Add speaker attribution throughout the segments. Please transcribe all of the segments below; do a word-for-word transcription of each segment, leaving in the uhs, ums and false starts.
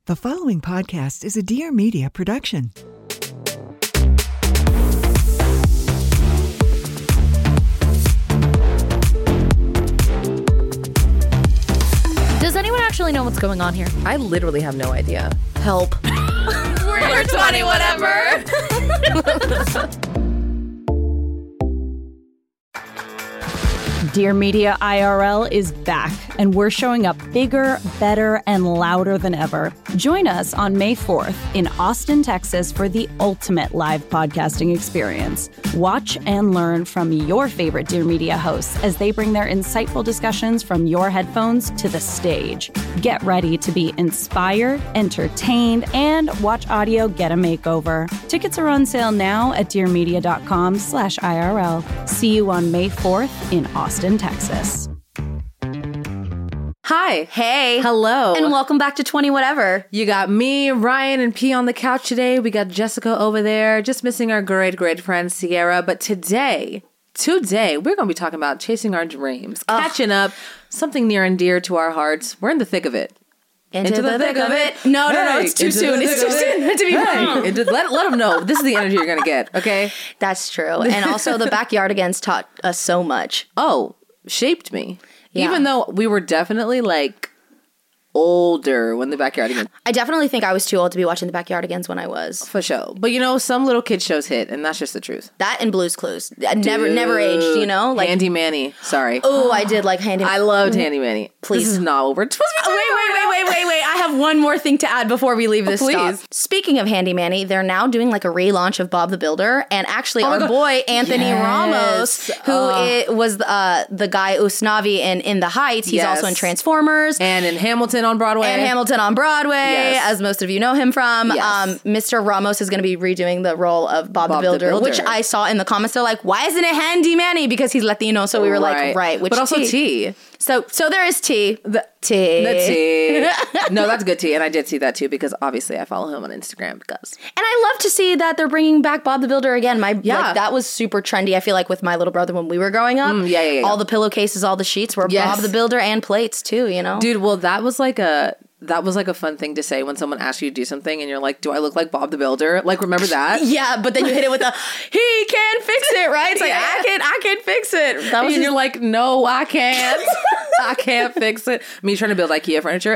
Speaker 1: The following podcast is a Dear Media production.
Speaker 2: Does anyone actually know what's going on here?
Speaker 3: I literally have no idea. Help.
Speaker 2: We're, We're twenty whatever.
Speaker 4: Dear Media I R L is back, and we're showing up bigger, better, and louder than ever. Join us on May fourth in Austin, Texas for the ultimate live podcasting experience. Watch and learn from your favorite Dear Media hosts as they bring their insightful discussions from your headphones to the stage. Get ready to be inspired, entertained, and watch audio get a makeover. Tickets are on sale now at dearmedia.com slash IRL. See you on May fourth in Austin, Texas.
Speaker 3: Hi.
Speaker 2: Hey.
Speaker 3: Hello.
Speaker 2: And welcome back to twenty whatever.
Speaker 3: You got me, Ryan, and P on the couch today. We got Jessica over there, just missing our great, great friend Sierra. But today, today, we're going to be talking about chasing our dreams, Ugh. catching up, something near and dear to our hearts. We're in the thick of it.
Speaker 2: Into, into the, the thick, thick of it. it. No, hey, no, no, it's too soon. It's too soon to be hey.
Speaker 3: into, let, let them know. This is the energy you're going to get, okay?
Speaker 2: That's true. And also, the Backyardigans taught us so much.
Speaker 3: Oh, shaped me.
Speaker 2: Yeah.
Speaker 3: Even though we were definitely like older when the Backyardigans.
Speaker 2: I definitely think I was too old to be watching the Backyardigans when I was.
Speaker 3: For sure. But you know, some little kid shows hit, and that's just the truth.
Speaker 2: That and Blue's Clues. Never
Speaker 3: Dude.
Speaker 2: never aged, you know? Like
Speaker 3: Handy Manny. Sorry.
Speaker 2: Oh, I did like Handy
Speaker 3: I loved Handy Manny.
Speaker 2: Please.
Speaker 3: This is not what we're supposed to be
Speaker 2: talking Wait, wait, wait, wait, wait, wait. I have one more thing to add before we leave this
Speaker 3: oh, please.
Speaker 2: stop. Speaking of Handy Manny, they're now doing like a relaunch of Bob the Builder. And actually,
Speaker 3: oh
Speaker 2: our
Speaker 3: God.
Speaker 2: boy, Anthony
Speaker 3: yes.
Speaker 2: Ramos, who uh. it was uh, the guy Usnavi in In the Heights. He's
Speaker 3: yes.
Speaker 2: also in Transformers.
Speaker 3: And in Hamilton on Broadway.
Speaker 2: And Hamilton on Broadway,
Speaker 3: yes.
Speaker 2: as most of you know him from.
Speaker 3: Yes.
Speaker 2: Um, Mister Ramos is going to be redoing the role of Bob,
Speaker 3: Bob
Speaker 2: the, Builder,
Speaker 3: the Builder,
Speaker 2: which I saw in the comments. They're like, why isn't it Handy Manny? Because he's Latino. So we were
Speaker 3: right.
Speaker 2: like, right. Which
Speaker 3: but also
Speaker 2: tea?
Speaker 3: tea.
Speaker 2: So so there is tea.
Speaker 3: The
Speaker 2: tea.
Speaker 3: The tea. No, that's good tea. And I did see that too because obviously I follow him on Instagram because.
Speaker 2: And I love to see that they're bringing back Bob the Builder again. My
Speaker 3: yeah.
Speaker 2: like, that was super trendy. I feel like with my little brother when we were growing up.
Speaker 3: Mm, yeah, yeah, yeah.
Speaker 2: All the pillowcases, all the sheets were
Speaker 3: yes.
Speaker 2: Bob the Builder and plates too, you know?
Speaker 3: Dude, well, that was like a... That was like a fun thing to say when someone asks you to do something and you're like, do I look like Bob the Builder? Like, remember that?
Speaker 2: Yeah, but then you hit it with a, he can fix it, right? It's like, yeah. I can I can fix it.
Speaker 3: That was and you're like, no, I can't. I can't fix it. Me trying to build IKEA furniture.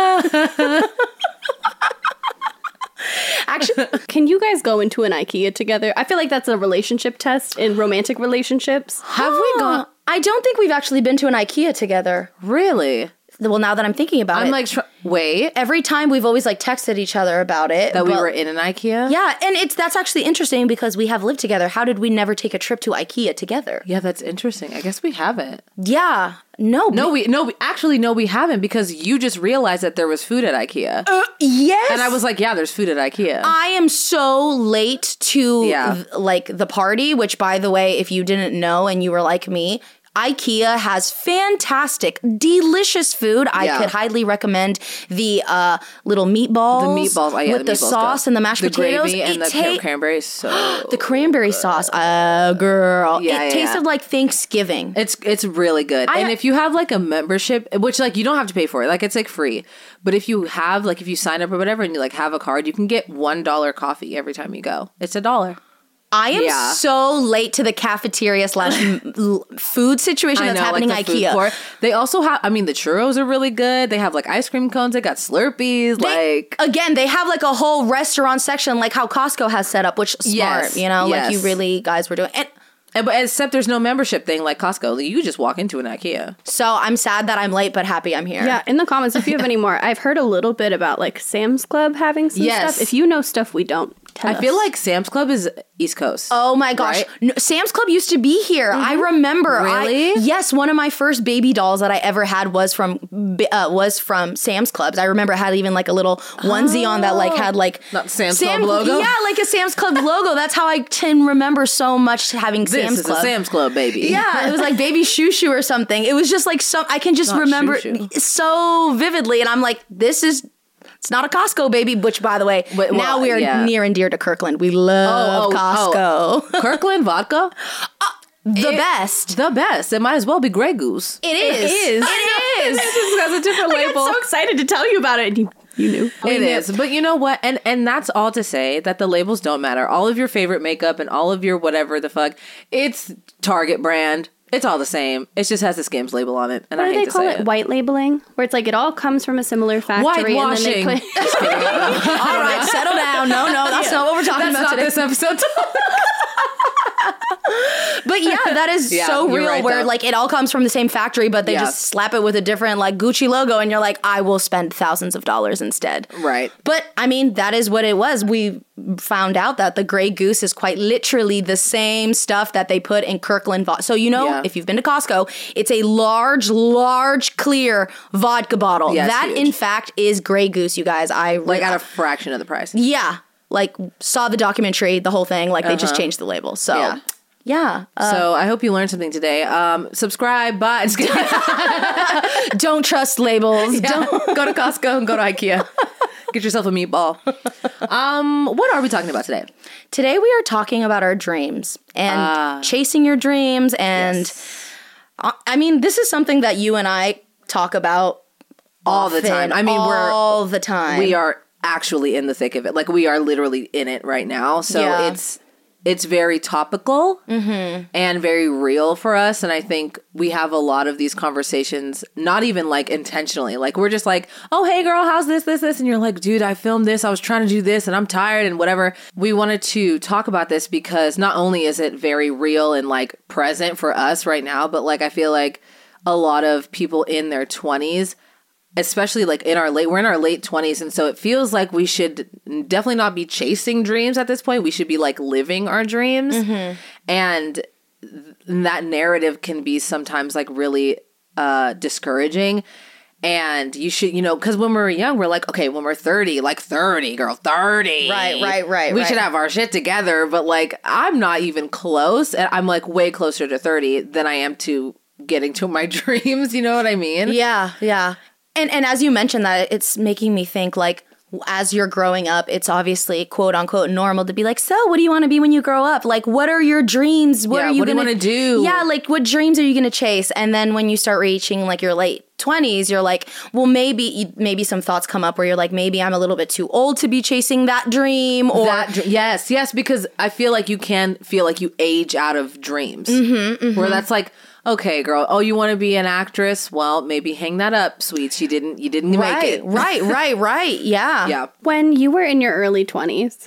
Speaker 5: Actually, can you guys go into an IKEA together? I feel like that's a relationship test in romantic relationships.
Speaker 2: Have we gone? I don't think we've actually been to an IKEA together.
Speaker 3: Really?
Speaker 2: Well, now that I'm thinking about
Speaker 3: I'm
Speaker 2: it.
Speaker 3: like, tr- wait.
Speaker 2: Every time we've always like texted each other about it.
Speaker 3: That we were in an IKEA?
Speaker 2: Yeah, and it's that's actually interesting because we have lived together. How did we never take a trip to IKEA together?
Speaker 3: Yeah, that's interesting. I guess we haven't.
Speaker 2: Yeah. No.
Speaker 3: No, we no, we actually no, we haven't because you just realized that there was food at IKEA.
Speaker 2: Uh, yes.
Speaker 3: And I was like, yeah, there's food at IKEA.
Speaker 2: I am so late to
Speaker 3: yeah.
Speaker 2: th- like the party, which by the way, if you didn't know and you were like me, IKEA has fantastic, delicious food. I
Speaker 3: yeah.
Speaker 2: could highly recommend the uh, little meatballs.
Speaker 3: The meatballs, oh, yeah,
Speaker 2: with
Speaker 3: the,
Speaker 2: the sauce
Speaker 3: go.
Speaker 2: and the mashed
Speaker 3: the
Speaker 2: potatoes.
Speaker 3: Gravy and
Speaker 2: it
Speaker 3: the
Speaker 2: ta-
Speaker 3: cranberry. So
Speaker 2: the cranberry
Speaker 3: good.
Speaker 2: sauce, uh, girl,
Speaker 3: yeah,
Speaker 2: it
Speaker 3: yeah,
Speaker 2: tasted
Speaker 3: yeah.
Speaker 2: like Thanksgiving.
Speaker 3: It's it's really good.
Speaker 2: I,
Speaker 3: and if you have like a membership, which like you don't have to pay for it, like it's like free. But if you have like if you sign up or whatever and you like have a card, you can get one dollar coffee every time you go. It's a dollar.
Speaker 2: I am
Speaker 3: yeah.
Speaker 2: so late to the cafeteria slash food situation that's
Speaker 3: know,
Speaker 2: happening
Speaker 3: like the
Speaker 2: IKEA.
Speaker 3: Food court. They also have, I mean, the churros are really good. They have like ice cream cones. They got Slurpees.
Speaker 2: They,
Speaker 3: like
Speaker 2: again, they have like a whole restaurant section, like how Costco has set up, which is smart,
Speaker 3: yes,
Speaker 2: you know,
Speaker 3: yes.
Speaker 2: like you really guys were doing. And,
Speaker 3: and, but except there's no membership thing like Costco. You just walk into an IKEA.
Speaker 2: So I'm sad that I'm late, but happy I'm here.
Speaker 5: Yeah, in the comments, if you have any more, I've heard a little bit about like Sam's Club having some
Speaker 3: yes.
Speaker 5: stuff. If you know stuff we don't, tell
Speaker 3: I
Speaker 5: us.
Speaker 3: feel like Sam's Club is East Coast.
Speaker 2: Oh my gosh.
Speaker 3: Right?
Speaker 2: No, Sam's Club used to be here. Mm-hmm. I remember.
Speaker 3: Really?
Speaker 2: I, yes, one of my first baby dolls that I ever had was from uh, was from Sam's Clubs. I remember it had even like a little onesie oh. on that like had like
Speaker 3: not Sam's
Speaker 2: Sam,
Speaker 3: Club logo.
Speaker 2: Yeah, like a Sam's Club logo. That's how I can remember so much having
Speaker 3: this
Speaker 2: Sam's
Speaker 3: is
Speaker 2: Club.
Speaker 3: A Sam's Club, baby.
Speaker 2: Yeah, it was like Baby Shoo Shoo or something. It was just like some I can just
Speaker 3: not
Speaker 2: remember
Speaker 3: Shoo Shoo.
Speaker 2: so vividly, and I'm like, this is. It's not a Costco, baby, which, by the way, Wait, well, now we are yeah. near and dear to Kirkland. We love
Speaker 3: oh, oh,
Speaker 2: Costco.
Speaker 3: Oh. Kirkland vodka?
Speaker 2: Uh, the
Speaker 3: it,
Speaker 2: best.
Speaker 3: The best. It might as well be Grey Goose.
Speaker 2: It is. It is.
Speaker 5: It is.
Speaker 3: It just has a different
Speaker 5: I
Speaker 3: label.
Speaker 5: I'm so excited to tell you about it. And you You knew.
Speaker 3: It is. But you know what? And and that's all to say that the labels don't matter. All of your favorite makeup and all of your whatever the fuck, it's Target brand. It's all the same. It just has the Skims label on it. And
Speaker 5: What
Speaker 3: I
Speaker 5: do
Speaker 3: hate
Speaker 5: they
Speaker 3: to
Speaker 5: call
Speaker 3: say
Speaker 5: it?
Speaker 3: it.
Speaker 5: White labeling? Where it's like it all comes from a similar factory.
Speaker 3: Whitewashing.
Speaker 5: And then they put-
Speaker 3: Just kidding.
Speaker 2: All right, settle down. No, no, that's not what we're talking
Speaker 3: That's
Speaker 2: about
Speaker 3: not
Speaker 2: today.
Speaker 3: this episode.
Speaker 2: But yeah, that is
Speaker 3: Yeah,
Speaker 2: so
Speaker 3: you're
Speaker 2: real
Speaker 3: right,
Speaker 2: where
Speaker 3: though.
Speaker 2: like it all comes from the same factory, but they
Speaker 3: Yeah.
Speaker 2: just slap it with a different like Gucci logo and you're like, I will spend thousands of dollars instead.
Speaker 3: Right.
Speaker 2: But I mean, that is what it was. We found out that the Grey Goose is quite literally the same stuff that they put in Kirkland vodka. So you know,
Speaker 3: Yeah.
Speaker 2: if you've been to Costco, it's a large, large, clear vodka bottle.
Speaker 3: Yeah, it's
Speaker 2: that
Speaker 3: huge.
Speaker 2: in fact is Grey Goose, you guys. I
Speaker 3: Like at a fraction of the price.
Speaker 2: yeah, like saw the documentary, the whole thing. Like they just changed the label. So
Speaker 3: Yeah.
Speaker 2: yeah. Uh,
Speaker 3: So I hope you learned something today. Um, subscribe, buy. Just kidding.
Speaker 2: don't trust labels. Don't.
Speaker 3: Go to Costco and go to IKEA. Get yourself a meatball. Um, what are we talking about today?
Speaker 2: Today we are talking about our dreams and
Speaker 3: Ah.
Speaker 2: chasing your dreams. And I, I mean, this is something that you and I talk about
Speaker 3: All the
Speaker 2: often,
Speaker 3: time. I mean, we're
Speaker 2: all the time.
Speaker 3: we are actually in the thick of it. Like we are literally in it right now. So
Speaker 2: Yeah.
Speaker 3: it's it's very topical and very real for us. And I think we have a lot of these conversations, not even like intentionally. Like we're just like, oh, hey girl, how's this, this, this? And you're like, dude, I filmed this. I was trying to do this and I'm tired and whatever. We wanted to talk about this because not only is it very real and like present for us right now, but like I feel like a lot of people in their twenties, especially like in our late, we're in our late twenties. And so it feels like we should definitely not be chasing dreams at this point. We should be like living our dreams. And th- that narrative can be sometimes like really uh, discouraging. And you should, you know, because when we're young, we're like, okay, when we're thirty, like thirty, girl, thirty.
Speaker 2: Right, right, right,
Speaker 3: We
Speaker 2: right.
Speaker 3: should have our shit together. But like, I'm not even close. And I'm like way closer to thirty than I am to getting to my dreams. You know what I mean?
Speaker 2: Yeah, yeah. And and as you mentioned that, it's making me think like as you're growing up, it's obviously quote unquote normal to be like, so what do you want to be when you grow up? Like, what are your dreams? What
Speaker 3: Yeah,
Speaker 2: are you
Speaker 3: what do you
Speaker 2: gonna
Speaker 3: wanna do?
Speaker 2: Yeah, like what dreams are you gonna chase? And then when you start reaching like your late twenties, you're like, well, maybe maybe some thoughts come up where you're like, maybe I'm a little bit too old to be chasing that dream, or
Speaker 3: That dr- yes, yes, because I feel like you can feel like you age out of dreams. Mm-hmm, Where that's like, okay, girl, oh, you want to be an actress? Well, maybe hang that up, sweets. You didn't, you didn't make
Speaker 2: right,
Speaker 3: it.
Speaker 2: right, right, right. Yeah,
Speaker 3: Yeah.
Speaker 5: When you were in your early twenties,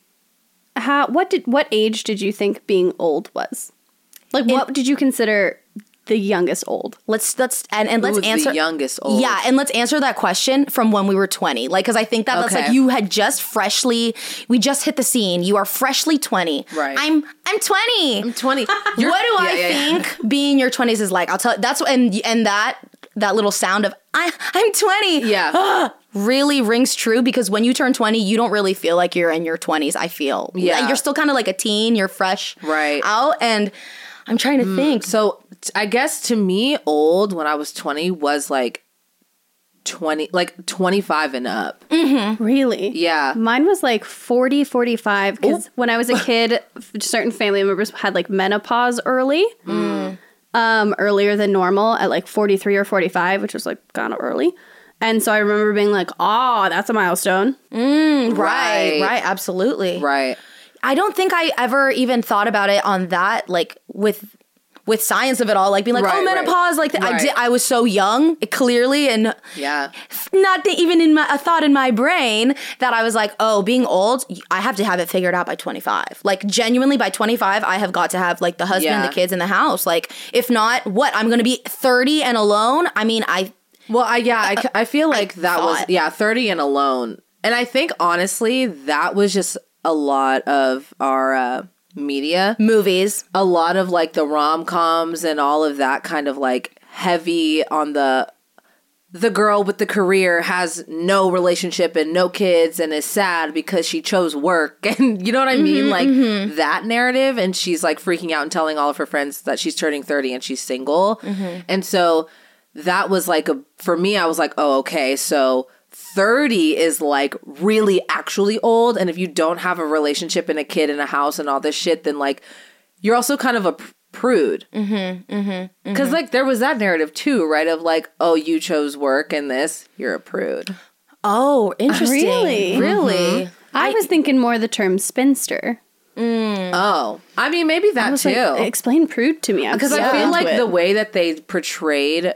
Speaker 5: how what did what age did you think being old was? Like what did you consider the youngest old?
Speaker 2: Let's let's and, and let's
Speaker 3: Who's the
Speaker 2: answer
Speaker 3: youngest old?
Speaker 2: Yeah, and let's answer that question from when we were twenty. Like, because I think that that's
Speaker 3: Okay.
Speaker 2: like you had just freshly, we just hit the scene. You are freshly twenty.
Speaker 3: Right.
Speaker 2: I'm I'm twenty.
Speaker 3: I'm twenty.
Speaker 2: what do
Speaker 3: You're-
Speaker 2: I
Speaker 3: yeah, yeah, yeah.
Speaker 2: think being your twenties is like? I'll tell. That's and and that that little sound of I I'm twenty.
Speaker 3: Yeah.
Speaker 2: Really rings true because when you turn twenty, you don't really feel like you're in your twenties. I feel.
Speaker 3: Yeah.
Speaker 2: Like, you're still kind of like a teen. You're fresh.
Speaker 3: Right.
Speaker 2: Out and. I'm trying to think.
Speaker 3: So t- I guess to me, old when I was twenty was like twenty, like twenty-five and up.
Speaker 5: Really?
Speaker 3: Yeah.
Speaker 5: Mine was like forty, forty-five because when I was a kid, f- certain family members had like menopause early. Um, earlier than normal at like forty-three or forty-five, which was like kind of early. And so I remember being like, oh, that's a milestone.
Speaker 2: Right,
Speaker 3: Right.
Speaker 2: right, absolutely.
Speaker 3: Right.
Speaker 2: I don't think I ever even thought about it on that, like with with science of it all, like being like,
Speaker 3: Right,
Speaker 2: oh, menopause, like I
Speaker 3: Right.
Speaker 2: did. I was so young, clearly, and
Speaker 3: Yeah.
Speaker 2: not the, even in my a thought in my brain that I was like, oh, being old, I have to have it figured out by twenty-five. Like genuinely, by twenty-five, I have got to have like the husband,
Speaker 3: Yeah.
Speaker 2: the kids in the house. Like if not, what? I'm gonna be thirty and alone. I mean, I
Speaker 3: Well, I yeah, I, c- I feel like that was
Speaker 2: thought.
Speaker 3: yeah, thirty and alone. And I think honestly, that was just a lot of our uh, media.
Speaker 2: movies.
Speaker 3: A lot of like the rom-coms and all of that kind of like heavy on the the girl with the career has no relationship and no kids and is sad because she chose work. And you know what I mean? Like that narrative. And she's like freaking out and telling all of her friends that she's turning thirty and she's single. And so that was like a, for me, I was like, oh, okay. So thirty is like really actually old. And if you don't have a relationship and a kid and a house and all this shit, then like you're also kind of a pr- prude. Mm-hmm, mm-hmm, Because like there was that narrative too, right? Of like, oh, you chose work and this, you're a prude.
Speaker 2: Oh, interesting.
Speaker 5: Really?
Speaker 3: Really?
Speaker 5: I, was thinking more the term spinster.
Speaker 3: Oh, I mean, maybe that
Speaker 5: I was
Speaker 3: too.
Speaker 5: like, explain prude to me.
Speaker 3: Because I feel like the way that they portrayed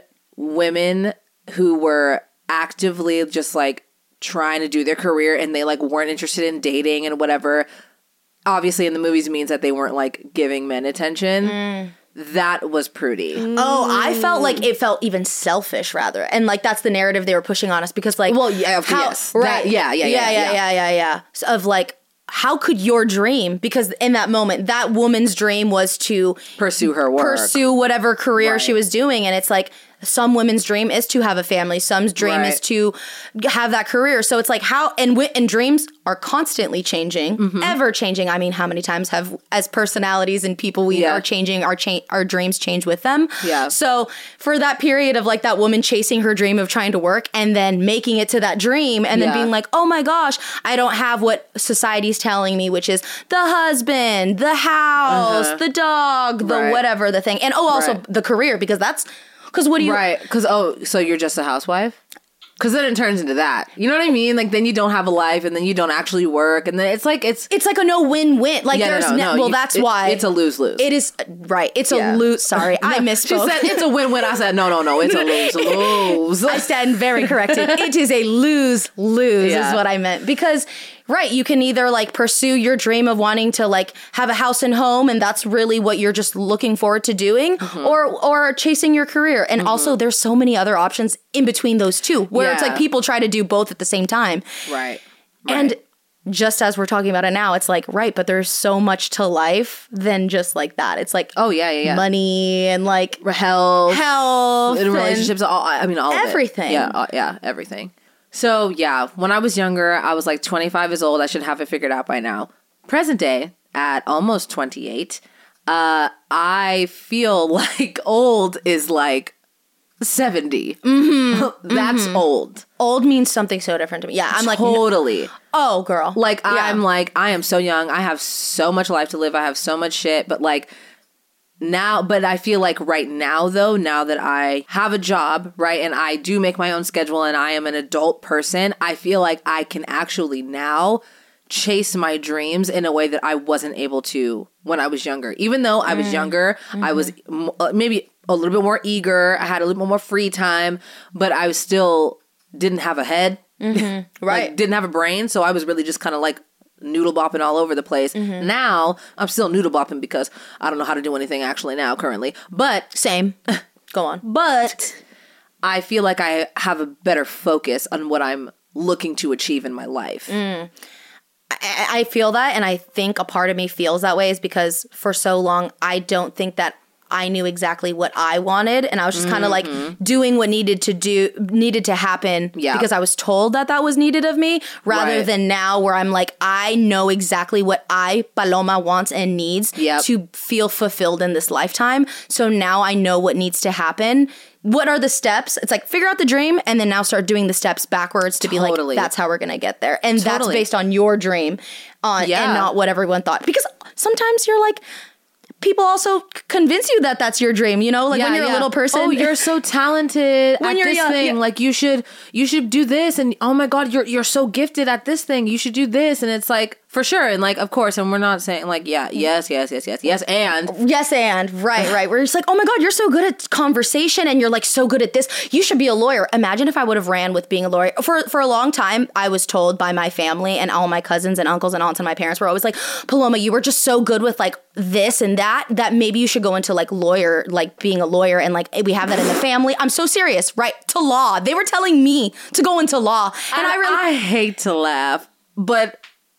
Speaker 3: women who were actively just like trying to do their career and they like weren't interested in dating and whatever, obviously in the movies means that they weren't like giving men attention. Mm. That was prudy.
Speaker 2: Oh, I felt like it felt even selfish rather. And like that's the narrative they were pushing on us because like
Speaker 3: Well, yeah,
Speaker 2: how,
Speaker 3: yes.
Speaker 2: Right.
Speaker 3: That, yeah, yeah,
Speaker 2: yeah,
Speaker 3: yeah,
Speaker 2: yeah, yeah, yeah, yeah. So of like how could your dream, because in that moment, that woman's dream was to
Speaker 3: pursue her work,
Speaker 2: pursue whatever career
Speaker 3: right.
Speaker 2: she was doing. And it's like, some women's dream is to have a family. Some's dream
Speaker 3: right.
Speaker 2: is to have that career. So it's like how, and, w- and dreams are constantly changing, mm-hmm. ever changing. I mean, how many times have, as personalities and people we
Speaker 3: yeah.
Speaker 2: are changing, our cha- our dreams change with them.
Speaker 3: Yeah.
Speaker 2: So for that period of like that woman chasing her dream of trying to work and then making it to that dream and then
Speaker 3: yeah.
Speaker 2: being like, oh my gosh, I don't have what society's telling me, which is the husband, the house,
Speaker 3: uh-huh.
Speaker 2: the dog, the
Speaker 3: right.
Speaker 2: whatever, the thing. And oh, also
Speaker 3: right.
Speaker 2: the career, because that's, because what do you...
Speaker 3: Right, because, oh, so you're just a housewife? Because then it turns into that. You know what I mean? Like, then you don't have a life, and then you don't actually work, and then it's like, it's...
Speaker 2: It's like a no-win-win. Like,
Speaker 3: yeah,
Speaker 2: there's...
Speaker 3: no, no,
Speaker 2: Ne-
Speaker 3: no,
Speaker 2: well,
Speaker 3: you,
Speaker 2: that's
Speaker 3: it,
Speaker 2: why...
Speaker 3: It's a lose-lose.
Speaker 2: It is... Right. It's
Speaker 3: yeah.
Speaker 2: a lose... Sorry, I misspoke.
Speaker 3: She said it's a win-win. I said, no, no, no, it's a lose-lose.
Speaker 2: I stand very corrected. It is a lose-lose
Speaker 3: yeah.
Speaker 2: is what I meant. Because... Right, you can either like pursue your dream of wanting to like have a house and home, and that's really what you're just looking forward to doing, mm-hmm. or or chasing your career. And mm-hmm. also, there's so many other options in between those two, where yeah. it's like people try to do both at the same time.
Speaker 3: Right.
Speaker 2: And
Speaker 3: right.
Speaker 2: just as we're talking about it now, it's like, right, but there's so much to life than just like that. It's like,
Speaker 3: oh yeah, yeah, yeah.
Speaker 2: money and like
Speaker 3: health,
Speaker 2: health,
Speaker 3: and relationships. All I mean, all
Speaker 2: everything.
Speaker 3: Of it. Yeah, uh, yeah, everything. So, yeah, when I was younger, I was like twenty-five years old. I should have it figured out by now. Present day, at almost twenty-eight, uh, I feel like old is like seventy. Mm-hmm. That's mm-hmm. old.
Speaker 2: Old means something so different to me. Yeah, I'm like...
Speaker 3: Totally.
Speaker 2: Oh, girl.
Speaker 3: Like,
Speaker 2: yeah.
Speaker 3: I'm like, I am so young. I have so much life to live. I have so much shit. But like... Now, but I feel like right now, though, now that I have a job, right, and I do make my own schedule and I am an adult person, I feel like I can actually now chase my dreams in a way that I wasn't able to when I was younger. Even though I was mm. younger, mm-hmm. I was m- maybe a little bit more eager, I had a little bit more free time, but I was still didn't have a head,
Speaker 2: mm-hmm. right?
Speaker 3: Like, didn't have a brain, so I was really just kind of like noodle bopping all over the place. Mm-hmm. Now I'm still noodle bopping because I don't know how to do anything actually now currently. But
Speaker 2: same. Go on.
Speaker 3: But I feel like I have a better focus on what I'm looking to achieve in my life.
Speaker 2: Mm. I, I feel that, and I think a part of me feels that way is because for so long I don't think that I knew exactly what I wanted, and I was just kind of mm-hmm. like doing what needed to do needed to happen
Speaker 3: yeah.
Speaker 2: because I was told that that was needed of me, rather
Speaker 3: right.
Speaker 2: than now where I'm like, I know exactly what I, Paloma, wants and needs
Speaker 3: yep.
Speaker 2: to feel fulfilled in this lifetime. So now I know what needs to happen. What are the steps? It's like figure out the dream and then now start doing the steps backwards to
Speaker 3: totally.
Speaker 2: be like, that's how we're going to get there. And
Speaker 3: totally.
Speaker 2: that's based on your dream on,
Speaker 3: yeah.
Speaker 2: and not what everyone thought. Because sometimes you're like, people also convince you that that's your dream, you know, like
Speaker 3: yeah,
Speaker 2: when you're
Speaker 3: yeah.
Speaker 2: a little person.
Speaker 3: Oh, you're so talented when at you're this young, thing. Yeah. Like you should, you should do this, and oh my God, you're you're so gifted at this thing. You should do this, and it's like for sure, and like of course, and we're not saying like yeah, yes, yes, yes, yes, yes, and
Speaker 2: yes, and right, right. We're just like, oh my God, you're so good at conversation, and you're like so good at this. You should be a lawyer. Imagine if I would have ran with being a lawyer for for a long time. I was told by my family and all my cousins and uncles and aunts and my parents were always like, Paloma, you were just so good with like this and that that maybe you should go into like lawyer, like being a lawyer, and like we have that in the family. I'm so serious, right? To law. They were telling me to go into law, and I, I really
Speaker 3: I hate to laugh, but.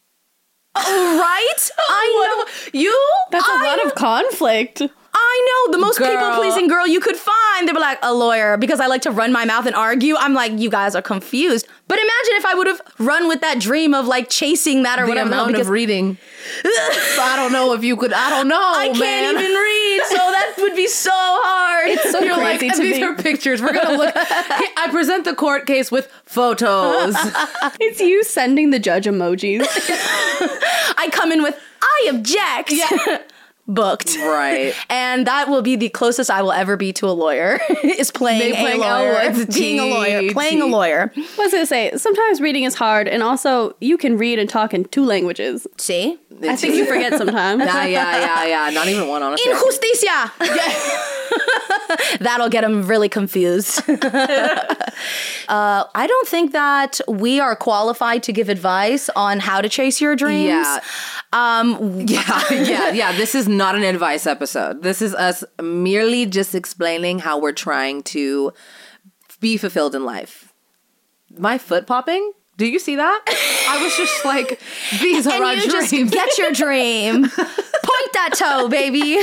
Speaker 2: Oh, right? I know. You?
Speaker 5: That's a
Speaker 2: I
Speaker 5: lot
Speaker 2: know.
Speaker 5: of conflict.
Speaker 2: I know. The most
Speaker 3: Girl.
Speaker 2: people-pleasing girl you could find. They were like, a lawyer. Because I like to run my mouth and argue. I'm like, you guys are confused. But imagine if I would have run with that dream of like chasing that or
Speaker 3: the
Speaker 2: whatever.
Speaker 3: amount
Speaker 2: because
Speaker 3: of reading. I don't know if you could. I don't know,
Speaker 2: I
Speaker 3: man.
Speaker 2: can't even read. So that would be so hard.
Speaker 5: It's so
Speaker 3: You're
Speaker 5: crazy
Speaker 3: like,
Speaker 5: to
Speaker 3: these
Speaker 5: me.
Speaker 3: are pictures. We're going to look. I present the court case with photos.
Speaker 5: It's you sending the judge emojis.
Speaker 2: I come in with, I object.
Speaker 3: Yeah.
Speaker 2: booked.
Speaker 3: Right.
Speaker 2: And that will be the closest I will ever be to a lawyer is playing,
Speaker 3: playing
Speaker 2: a lawyer.
Speaker 3: L Y T.
Speaker 2: Being a lawyer. Playing a lawyer.
Speaker 5: I was going to say, sometimes reading is hard, and also you can read and talk in two languages.
Speaker 2: See?
Speaker 5: I think you forget sometimes.
Speaker 3: Yeah, yeah, yeah, yeah. Not even one, honestly.
Speaker 2: Injusticia! That'll get him really confused. uh, I don't think that we are qualified to give advice on how to chase your dreams.
Speaker 3: Yeah.
Speaker 2: Um,
Speaker 3: Yeah, yeah, yeah. This is not an advice episode. This is us merely just explaining how we're trying to be fulfilled in life. My foot popping? Do you see that? I was just like, these are
Speaker 2: and
Speaker 3: our
Speaker 2: you
Speaker 3: dreams.
Speaker 2: just get your dream. Point that toe, baby.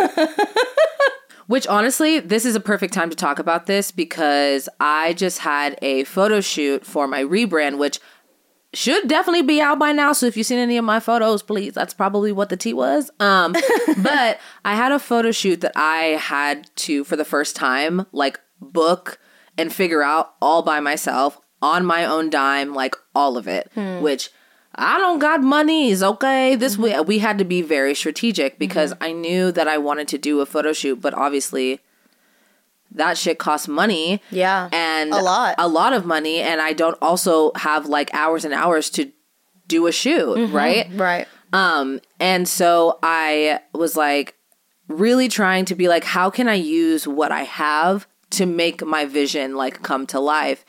Speaker 3: Which honestly, this is a perfect time to talk about this because I just had a photo shoot for my rebrand, which should definitely be out by now. So if you've seen any of my photos, please, that's probably what the tea was. Um, but I had a photo shoot that I had to, for the first time, like book and figure out all by myself on my own dime, like all of it, hmm. which I don't got monies, okay? This mm-hmm. we, we had to be very strategic because mm-hmm. I knew that I wanted to do a photo shoot, but obviously that shit costs money.
Speaker 2: Yeah,
Speaker 3: and
Speaker 2: a lot.
Speaker 3: A lot of money, and I don't also have like hours and hours to do a shoot,
Speaker 2: mm-hmm.
Speaker 3: right?
Speaker 2: Right.
Speaker 3: Um, and so I was like really trying to be like, how can I use what I have to make my vision like come to life?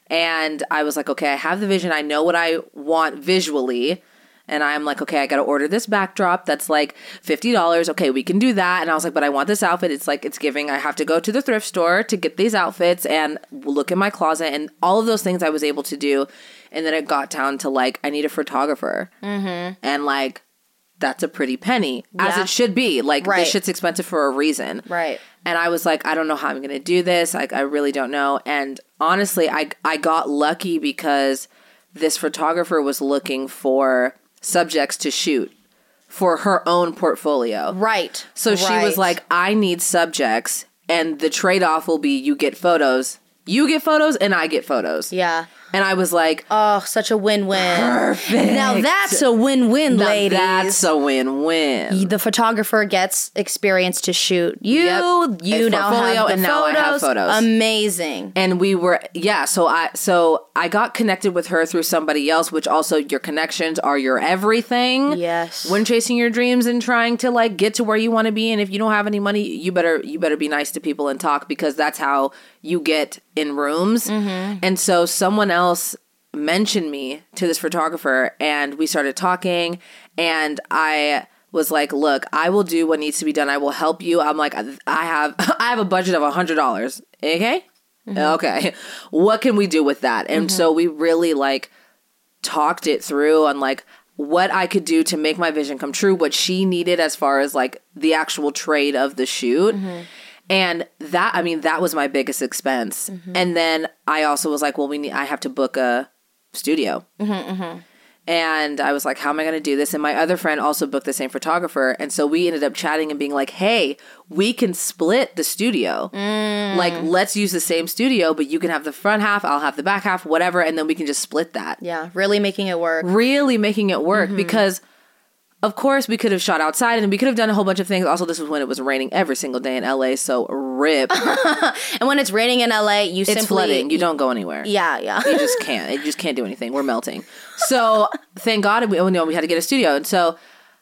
Speaker 3: And I was like, okay, I have the vision. I know what I want visually. And I'm like, okay, I got to order this backdrop. That's like fifty dollars. Okay, we can do that. And I was like, but I want this outfit. It's like, it's giving. I have to go to the thrift store to get these outfits and look in my closet. And all of those things I was able to do. And then it got down to like, I need a photographer. Mm-hmm. And like, that's a pretty penny, yeah. as it should be. Like,
Speaker 2: right.
Speaker 3: this shit's expensive for a reason.
Speaker 2: Right.
Speaker 3: And I was like, I don't know how I'm going to do this. Like, I really don't know. And honestly, I I got lucky because this photographer was looking for subjects to shoot for her own portfolio.
Speaker 2: Right.
Speaker 3: So
Speaker 2: right.
Speaker 3: she was like, I need subjects. And the trade-off will be you get photos. You get photos and I get photos.
Speaker 2: Yeah.
Speaker 3: And I was like,
Speaker 2: oh, such a win-win.
Speaker 3: Perfect.
Speaker 2: Now that's a win-win,
Speaker 3: now
Speaker 2: ladies.
Speaker 3: That's a win-win.
Speaker 2: The photographer gets experience to shoot you. Yep. You
Speaker 3: a
Speaker 2: now
Speaker 3: portfolio,
Speaker 2: have the
Speaker 3: and
Speaker 2: photos.
Speaker 3: now I have photos.
Speaker 2: Amazing.
Speaker 3: And we were, yeah. So I, so I got connected with her through somebody else, which also your connections are your everything.
Speaker 2: Yes.
Speaker 3: When chasing your dreams and trying to like get to where you want to be, and if you don't have any money, you better you better be nice to people and talk because that's how you get in rooms. Mm-hmm. And so someone else mentioned me to this photographer and we started talking and I was like, look, I will do what needs to be done. I will help you. I'm like, I have I have a budget of a hundred dollars. Okay. Mm-hmm. Okay. What can we do with that? And mm-hmm. so we really like talked it through on like what I could do to make my vision come true, what she needed as far as like the actual trade of the shoot. Mm-hmm. And that, I mean, that was my biggest expense. Mm-hmm. And then I also was like, well, we need, I have to book a studio. Mm-hmm, mm-hmm. And I was like, how am I going to do this? And my other friend also booked the same photographer. And so we ended up chatting and being like, hey, we can split the studio. Mm. Like, let's use the same studio, but you can have the front half, I'll have the back half, whatever. And then we can just split that.
Speaker 2: Yeah, really making it work.
Speaker 3: Really making it work mm-hmm. because... Of course, we could have shot outside and we could have done a whole bunch of things. Also, this was when it was raining every single day in L A, so rip.
Speaker 2: And when it's raining in L A, you
Speaker 3: it's
Speaker 2: simply...
Speaker 3: It's flooding. You don't go anywhere.
Speaker 2: Yeah, yeah.
Speaker 3: You just can't. You just can't do anything. We're melting. So, thank God we, oh, no, we had to get a studio. And so,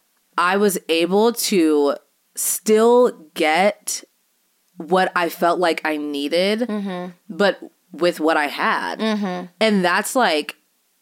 Speaker 3: I was able to still get what I felt like I needed, mm-hmm. but with what I had. Mm-hmm. And that's like...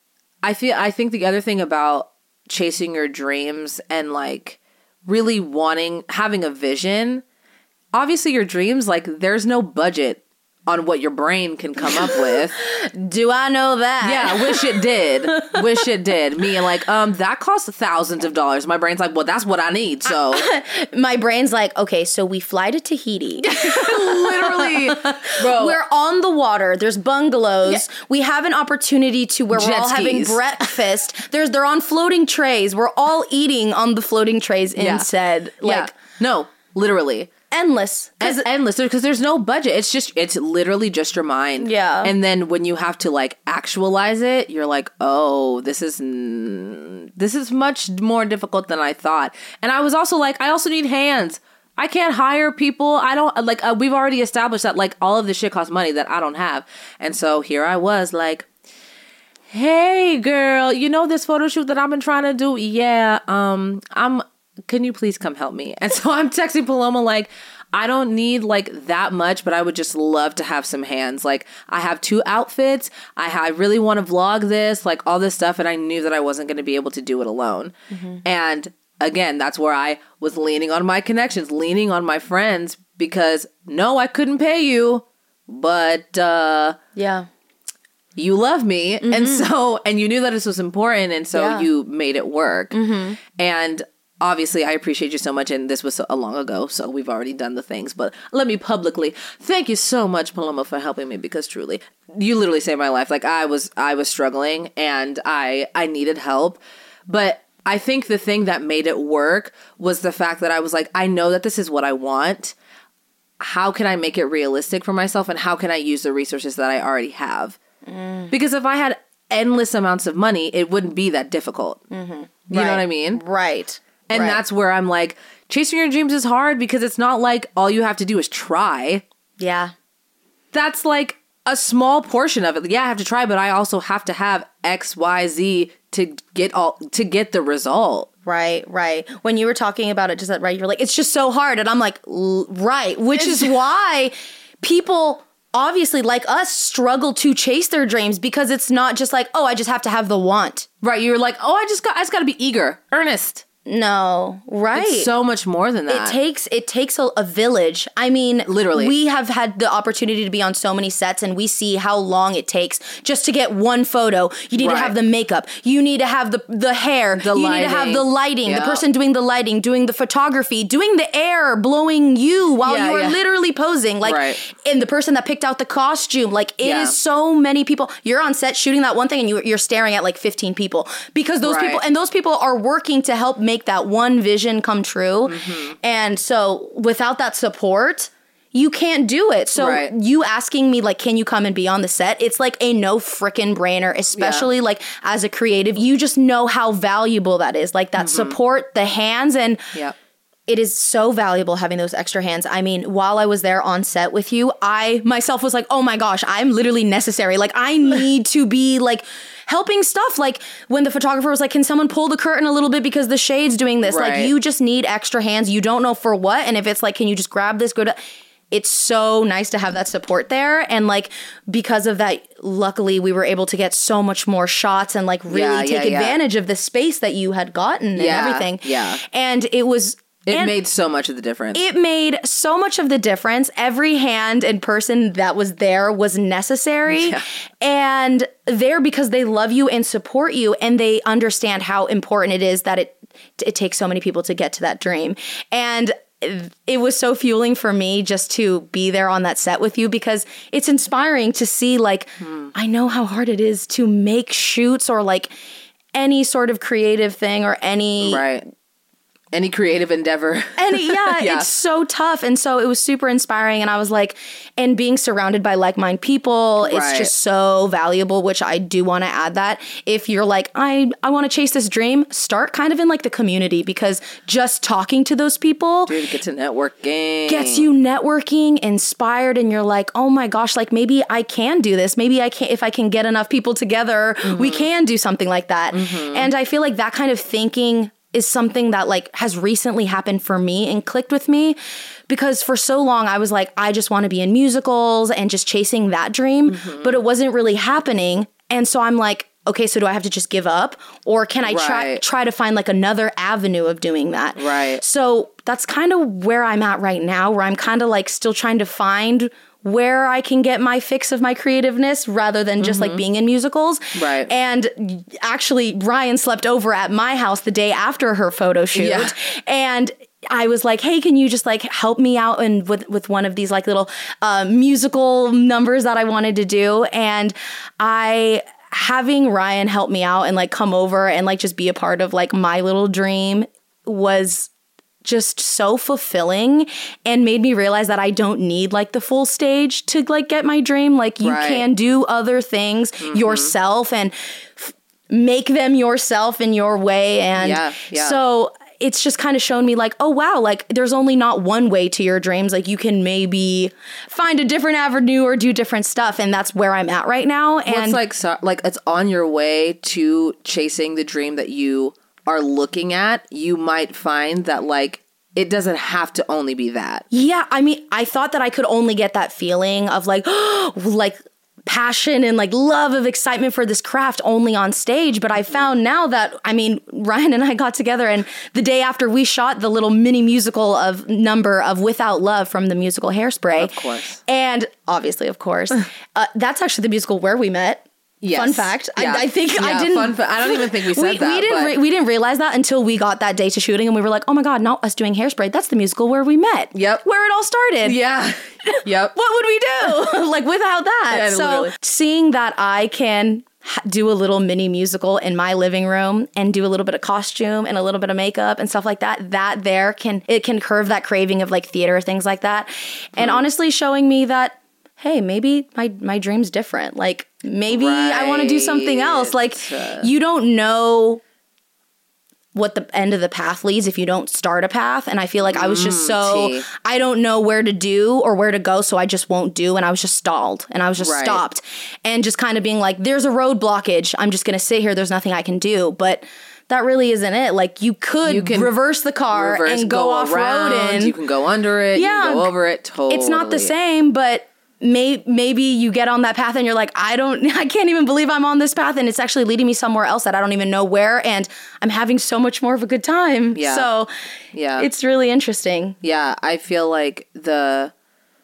Speaker 3: I feel. I think the other thing about chasing your dreams and like really wanting, having a vision, obviously your dreams, like there's no budget on what your brain can come up with.
Speaker 2: Do I know that?
Speaker 3: Yeah, wish it did. Wish it did. Me and like, um, that costs thousands of dollars. My brain's like, well, that's what I need. So
Speaker 2: my brain's like, okay, so we fly to Tahiti.
Speaker 3: Literally, bro.
Speaker 2: We're on the water. There's bungalows. Yeah. We have an opportunity to where
Speaker 3: Jet
Speaker 2: we're all
Speaker 3: skis.
Speaker 2: having breakfast. There's they're on floating trays. We're all eating on the floating trays
Speaker 3: yeah.
Speaker 2: instead. Like
Speaker 3: yeah. No, literally.
Speaker 2: endless.
Speaker 3: It's endless because there's no budget. It's just, it's literally just your mind.
Speaker 2: Yeah.
Speaker 3: And then when you have to like actualize it, you're like, oh, this is, mm, this is much more difficult than I thought. And I was also like, I also need hands. I can't hire people. I don't like, uh, we've already established that like all of this shit costs money that I don't have. And so here I was like, hey girl, you know this photo shoot that I've been trying to do? Yeah. Um, I'm, can you please come help me? And so I'm texting Paloma like, I don't need like that much, but I would just love to have some hands. Like I have two outfits. I, ha- I really want to vlog this, like all this stuff. And I knew that I wasn't going to be able to do it alone. Mm-hmm. And again, that's where I was leaning on my connections, leaning on my friends because no, I couldn't pay you, but uh,
Speaker 2: yeah,
Speaker 3: you love me. Mm-hmm. And so, and you knew that this was important. And so yeah. you made it work. Mm-hmm. And obviously, I appreciate you so much, and this was so, a long ago, so we've already done the things. But let me publicly thank you so much, Paloma, for helping me because truly, you literally saved my life. Like I was, I was struggling, and I, I needed help. But I think the thing that made it work was the fact that I was like, I know that this is what I want. How can I make it realistic for myself, and how can I use the resources that I already have? Mm. Because if I had endless amounts of money, it wouldn't be that difficult. Mm-hmm. You
Speaker 2: right.
Speaker 3: know what I mean?
Speaker 2: Right.
Speaker 3: And
Speaker 2: right.
Speaker 3: that's where I'm like, chasing your dreams is hard because it's not like all you have to do is try.
Speaker 2: Yeah.
Speaker 3: That's like a small portion of it. Yeah, I have to try, but I also have to have X, Y, Z to get all to get the result.
Speaker 2: Right, right. When you were talking about it, just that, right, you're like, it's just so hard. And I'm like, right, which is why people obviously like us struggle to chase their dreams because it's not just like, oh, I just have to have the want.
Speaker 3: Right. You're like, oh, I just got, I just got to be eager, earnest.
Speaker 2: No, right.
Speaker 3: It's so much more than that.
Speaker 2: It takes it takes a, a village. I mean, literally. We have had the opportunity to be on so many sets, and we see how long it takes just to get one photo. You need right. to have the makeup. You need to have the the hair.
Speaker 3: The
Speaker 2: you
Speaker 3: lighting.
Speaker 2: need to have the lighting.
Speaker 3: Yep.
Speaker 2: The person doing the lighting, doing the photography, doing the air, blowing you while
Speaker 3: yeah,
Speaker 2: you are
Speaker 3: yeah.
Speaker 2: literally posing. Like,
Speaker 3: right.
Speaker 2: and the person that picked out the costume. Like, it
Speaker 3: yeah.
Speaker 2: is so many people. You're on set shooting that one thing, and you, you're staring at like fifteen people because those
Speaker 3: right.
Speaker 2: people and those people are working to help make that one vision vision come true. Mm-hmm. And so without that support, you can't do it. So right. you asking me like, can you come and be on the set? It's like a no frickin' brainer, especially yeah. like as a creative, you just know how valuable that is. Like that mm-hmm. support, the hands, and
Speaker 3: yep.
Speaker 2: it is so valuable having those extra hands. I mean, while I was there on set with you, I myself was like, oh my gosh, I'm literally necessary. Like I need to be like helping stuff. Like when the photographer was like, can someone pull the curtain a little bit because the shade's doing this?
Speaker 3: Right.
Speaker 2: Like you just need extra hands. You don't know for what. And if it's like, can you just grab this, go to... It's so nice to have that support there. And like, because of that, luckily we were able to get so much more shots and like really
Speaker 3: yeah,
Speaker 2: take
Speaker 3: yeah,
Speaker 2: advantage
Speaker 3: yeah.
Speaker 2: of the space that you had gotten
Speaker 3: yeah,
Speaker 2: and everything.
Speaker 3: Yeah.
Speaker 2: And it was...
Speaker 3: It
Speaker 2: and
Speaker 3: made so much of the difference.
Speaker 2: It made so much of the difference. Every hand and person that was there was necessary. Yeah. And there because they love you and support you, and they understand how important it is that it it takes so many people to get to that dream. And it was so fueling for me just to be there on that set with you because it's inspiring to see like, hmm. I know how hard it is to make shoots or like any sort of creative thing or any...
Speaker 3: Right. Any creative endeavor.
Speaker 2: And yeah, yeah, it's so tough. And so it was super inspiring. And I was like, and being surrounded by like-minded people, right. it's just so valuable, which I do want to add that. If you're like, I, I want to chase this dream, start kind of in like the community because just talking to those people.
Speaker 3: Dude, get to networking.
Speaker 2: Gets you networking, inspired. And you're like, oh my gosh, like maybe I can do this. Maybe I can, if I can get enough people together, mm-hmm. we can do something like that. Mm-hmm. And I feel like that kind of thinking is something that like has recently happened for me and clicked with me because for so long I was like, I just want to be in musicals and just chasing that dream, mm-hmm. but it wasn't really happening. And so I'm like, okay, so do I have to just give up or can I right. try try to find like another avenue of doing that?
Speaker 3: Right.
Speaker 2: So that's kind of where I'm at right now, where I'm kind of like still trying to find where I can get my fix of my creativeness rather than just mm-hmm. like being in musicals.
Speaker 3: Right.
Speaker 2: And actually, Ryan slept over at my house the day after her photo shoot. Yeah. And I was like, hey, can you just like help me out and with, with one of these like little uh, musical numbers that I wanted to do. And I... having Ryan help me out and like come over and like just be a part of like my little dream was just so fulfilling and made me realize that I don't need like the full stage to like get my dream. Like you
Speaker 3: Right.
Speaker 2: can do other things
Speaker 3: Mm-hmm.
Speaker 2: yourself and f- make them yourself in your way. And
Speaker 3: Yeah, yeah.
Speaker 2: so it's just kind of shown me like, oh wow, like there's only not one way to your dreams. Like you can maybe find a different avenue or do different stuff. And that's where I'm at right now. And
Speaker 3: Well, it's like so, like it's on your way to chasing the dream that you are looking at. You might find that like it doesn't have to only be that.
Speaker 2: yeah, I mean, I thought that I could only get that feeling of like, like passion and like love of excitement for this craft only on stage. But I found now that, I mean, Ryan and I got together and the day after we shot the little mini musical of number of Without Love from the musical Hairspray.
Speaker 3: Of course.
Speaker 2: And obviously, of course, uh, that's actually the musical where we met.
Speaker 3: Yes.
Speaker 2: Fun fact.
Speaker 3: Yeah.
Speaker 2: I, I think
Speaker 3: Yeah,
Speaker 2: I didn't.
Speaker 3: fun fa- I don't even think we said
Speaker 2: we,
Speaker 3: that,
Speaker 2: We didn't.
Speaker 3: but-
Speaker 2: Re- we didn't realize that until we got that day to shooting, and we were like, "Oh my god, not us doing Hairspray. That's the musical where we met.
Speaker 3: Yep.
Speaker 2: where it all started.
Speaker 3: Yeah. Yep.
Speaker 2: What would we do like without that?
Speaker 3: Yeah,
Speaker 2: so
Speaker 3: literally.
Speaker 2: seeing that I can ha- do a little mini musical in my living room and do a little bit of costume and a little bit of makeup and stuff like that, that there can it can curve that craving of like theater, things like that, and
Speaker 3: Mm.
Speaker 2: honestly showing me that. Hey, maybe my, my dream's different. Like, maybe I want to do something else. Like,
Speaker 3: Right.
Speaker 2: you don't know what the end of the path leads if you don't start a path. And I feel like I was just so,
Speaker 3: tea.
Speaker 2: I don't know where to do or where to go, so I just won't do. And I was just stalled and I was just
Speaker 3: Right.
Speaker 2: stopped. And just kind of being like, there's a road blockage. I'm just going to sit here. There's nothing I can do. But that really isn't it. Like, you could
Speaker 3: You can
Speaker 2: reverse the car
Speaker 3: Reverse,
Speaker 2: and go, off
Speaker 3: around,
Speaker 2: road. And
Speaker 3: you can go under it.
Speaker 2: Yeah.
Speaker 3: You can go over it. Totally.
Speaker 2: it's not the same, but may, maybe you get on that path and you're like, I don't, I can't even believe I'm on this path, and it's actually leading me somewhere else that I don't even know where, and I'm having so much more of a good time.
Speaker 3: Yeah.
Speaker 2: So
Speaker 3: Yeah.
Speaker 2: it's really interesting.
Speaker 3: Yeah, I feel like the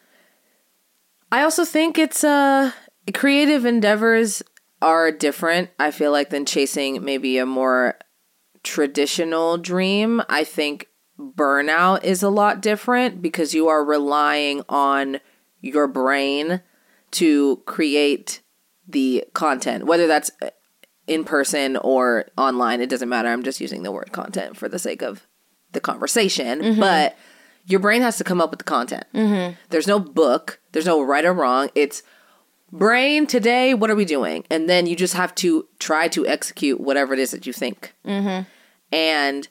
Speaker 3: I also think it's uh creative endeavors are different, I feel like, than chasing maybe a more traditional dream. I think burnout is a lot different because you are relying on your brain to create the content, whether that's in person or online. It doesn't matter. I'm just using the word content for the sake of the conversation.
Speaker 2: Mm-hmm.
Speaker 3: But your brain has to come up with the content. Mm-hmm. There's no book. There's no right or wrong. It's brain, today, what are we doing? And then you just have to try to execute whatever it is that you think. Mm-hmm. And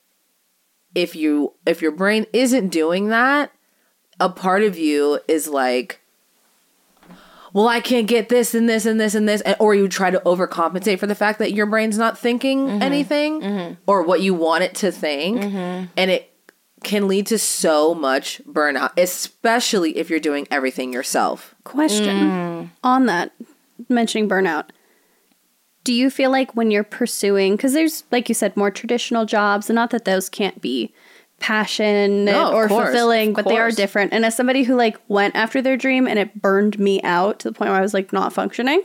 Speaker 3: if you if your brain isn't doing that, a part of you is like, well, I can't get this and this and this and this. And, or you try to overcompensate for the fact that your brain's not thinking
Speaker 2: Mm-hmm.
Speaker 3: anything mm-hmm. or what you want it to think. Mm-hmm. And it can lead to so much burnout, especially if you're doing everything yourself.
Speaker 5: Question on that, mentioning burnout. Do you feel like when you're pursuing, because there's, like you said, more traditional jobs, and not that those can't be passionate
Speaker 3: No, of
Speaker 5: or
Speaker 3: course,
Speaker 5: fulfilling,
Speaker 3: of
Speaker 5: but they are
Speaker 3: course.
Speaker 5: different. And as somebody who like went after their dream and it burned me out to the point where I was like not functioning,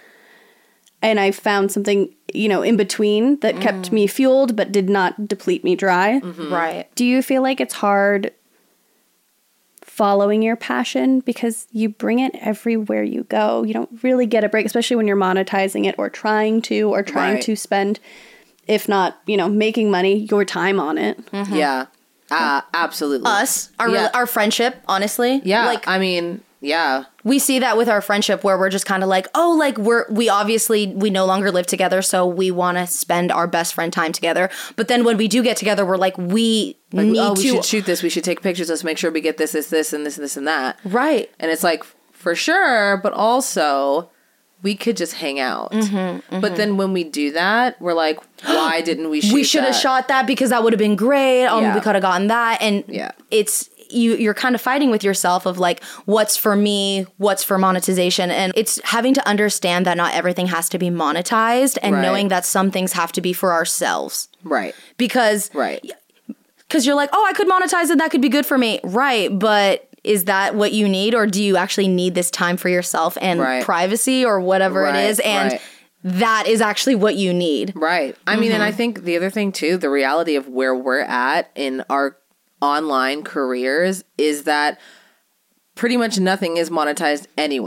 Speaker 5: and I found something, you know, in between that kept me fueled but did not deplete me dry.
Speaker 2: Right.
Speaker 5: Do you feel like it's hard following your passion because you bring it everywhere you go? You don't really get a break, especially when you're monetizing it or trying to or trying
Speaker 3: Right.
Speaker 5: to spend, if not, you know, making money, your time on it.
Speaker 3: Yeah, uh, absolutely.
Speaker 2: Us, our
Speaker 3: Yeah.
Speaker 2: rela- our friendship, honestly.
Speaker 3: Yeah,
Speaker 2: Like,
Speaker 3: I mean, yeah.
Speaker 2: we see that with our friendship where we're just kind of like, oh, like we're we obviously we no longer live together, so we want to spend our best friend time together. But then when we do get together, we're like, we
Speaker 3: Like,
Speaker 2: need
Speaker 3: oh, we
Speaker 2: to
Speaker 3: should shoot this. We should take pictures. Let's make sure we get this, this, this, and this, and this, and that.
Speaker 2: right.
Speaker 3: And it's like, for sure, but also we could just hang out.
Speaker 2: Mm-hmm,
Speaker 3: But then when we do that, we're like, why didn't we shoot
Speaker 2: We should have
Speaker 3: that?
Speaker 2: shot that because that would have been great. Um,
Speaker 3: Yeah.
Speaker 2: we could have gotten that, and
Speaker 3: Yeah.
Speaker 2: it's you. You're kind of fighting with yourself of like, what's for me, what's for monetization, and it's having to understand that not everything has to be monetized, and
Speaker 3: Right.
Speaker 2: knowing that some things have to be for ourselves
Speaker 3: Right.
Speaker 2: because
Speaker 3: Right.
Speaker 2: because you're like, oh, I could monetize it, that could be good for me, right? But is that what you need, or do you actually need this time for yourself and
Speaker 3: Right.
Speaker 2: privacy or whatever
Speaker 3: Right,
Speaker 2: it is? And
Speaker 3: right.
Speaker 2: that is actually what you need.
Speaker 3: Right. I mean,
Speaker 2: Mm-hmm.
Speaker 3: and I think the other thing too, the reality of where we're at in our online careers is that pretty much nothing is monetized anyway.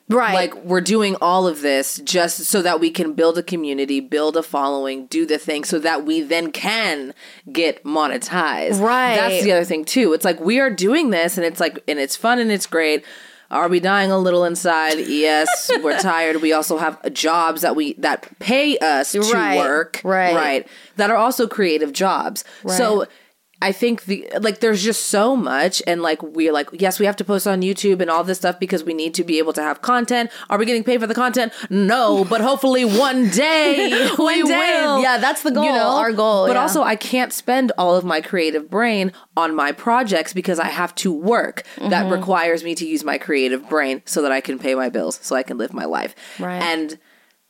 Speaker 2: Right.
Speaker 3: Like, we're doing all of this just so that we can build a community, build a following, do the thing so that we then can get monetized.
Speaker 2: Right.
Speaker 3: That's the other thing, too. It's like, we are doing this, and it's like, and it's fun and it's great. Are we dying a little inside? Yes, we're tired. We also have jobs that we that pay us to
Speaker 2: Right.
Speaker 3: work.
Speaker 2: Right.
Speaker 3: Right. That are also creative jobs.
Speaker 2: Right.
Speaker 3: So I think the like there's just so much, and like we're like, yes, we have to post on YouTube and all this stuff because we need to be able to have content. Are we getting paid for the content? No, but hopefully one day we
Speaker 2: day.
Speaker 3: will.
Speaker 2: Yeah, that's the goal, our goal,
Speaker 3: But
Speaker 2: yeah.
Speaker 3: also, I can't spend all of my creative brain on my projects because I have to work.
Speaker 2: Mm-hmm.
Speaker 3: That requires me to use my creative brain so that I can pay my bills, so I can live my life.
Speaker 2: Right.
Speaker 3: And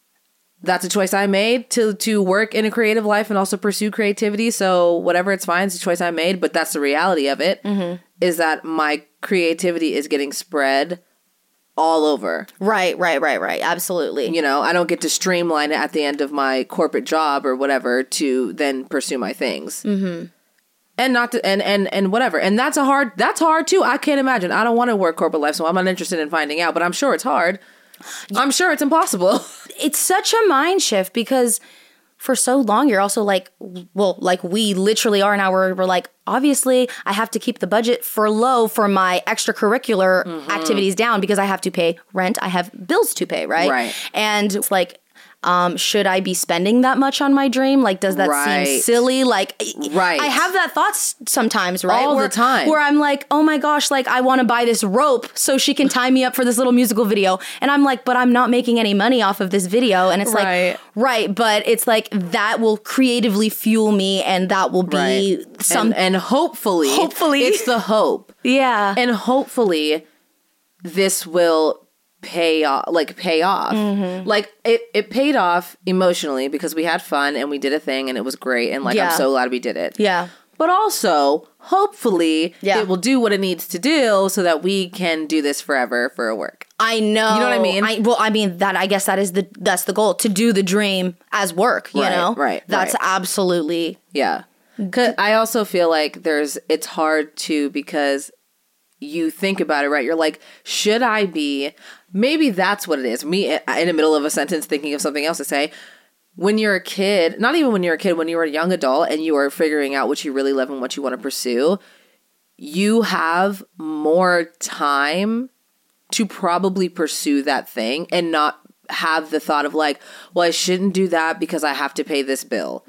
Speaker 3: that's a choice I made to to work in a creative life and also pursue creativity. So whatever, it's fine. It's a choice I made, but that's the reality of it,
Speaker 2: Mm-hmm.
Speaker 3: is that my creativity is getting spread all over.
Speaker 2: Right, right, right, right. Absolutely.
Speaker 3: You know, I don't get to streamline it at the end of my corporate job or whatever to then pursue my things. Mm-hmm. And not to, and, and, and whatever. And that's a hard, that's hard too. I can't imagine. I don't want to work corporate life, so I'm not interested in finding out, but I'm sure it's hard. I'm sure it's impossible.
Speaker 2: It's such a mind shift because for so long you're also like, well, like we literally are now, where we're like, obviously I have to keep the budget for low for my extracurricular
Speaker 3: Mm-hmm.
Speaker 2: activities down because I have to pay rent, I have bills to pay, right?
Speaker 3: Right.
Speaker 2: And it's like, um, should I be spending that much on my dream? Like, does that
Speaker 3: Right.
Speaker 2: seem silly? Like,
Speaker 3: Right.
Speaker 2: I have that thought s- sometimes, right?
Speaker 3: All the
Speaker 2: where,
Speaker 3: time.
Speaker 2: Where I'm like, oh my gosh, like I want to buy this rope so she can tie me up for this little musical video. And I'm like, but I'm not making any money off of this video. And it's
Speaker 3: Right.
Speaker 2: like, right. But it's like, that will creatively fuel me and that will be
Speaker 3: Right.
Speaker 2: some,
Speaker 3: and, and hopefully,
Speaker 2: Hopefully.
Speaker 3: it's the hope.
Speaker 2: yeah.
Speaker 3: And hopefully this will pay off, like pay off.
Speaker 2: Mm-hmm.
Speaker 3: Like it, it paid off emotionally because we had fun and we did a thing and it was great. And like,
Speaker 2: Yeah.
Speaker 3: I'm so glad we did it.
Speaker 2: yeah.
Speaker 3: But also, hopefully,
Speaker 2: Yeah.
Speaker 3: it will do what it needs to do so that we can do this forever for a work.
Speaker 2: I know.
Speaker 3: You know what I mean?
Speaker 2: I, well, I mean that. I guess that is the that's the goal, to do the dream as work. You
Speaker 3: Right,
Speaker 2: know,
Speaker 3: right,
Speaker 2: That's
Speaker 3: right.
Speaker 2: absolutely
Speaker 3: Yeah. 'Cause I also feel like there's, it's hard to, because you think about it, right? You're like, should I be, maybe that's what it is. Me in the middle of a sentence thinking of something else to say. When you're a kid, not even when you're a kid, when you're a young adult and you are figuring out what you really love and what you want to pursue, you have more time to probably pursue that thing and not have the thought of like, well, I shouldn't do that because I have to pay this bill.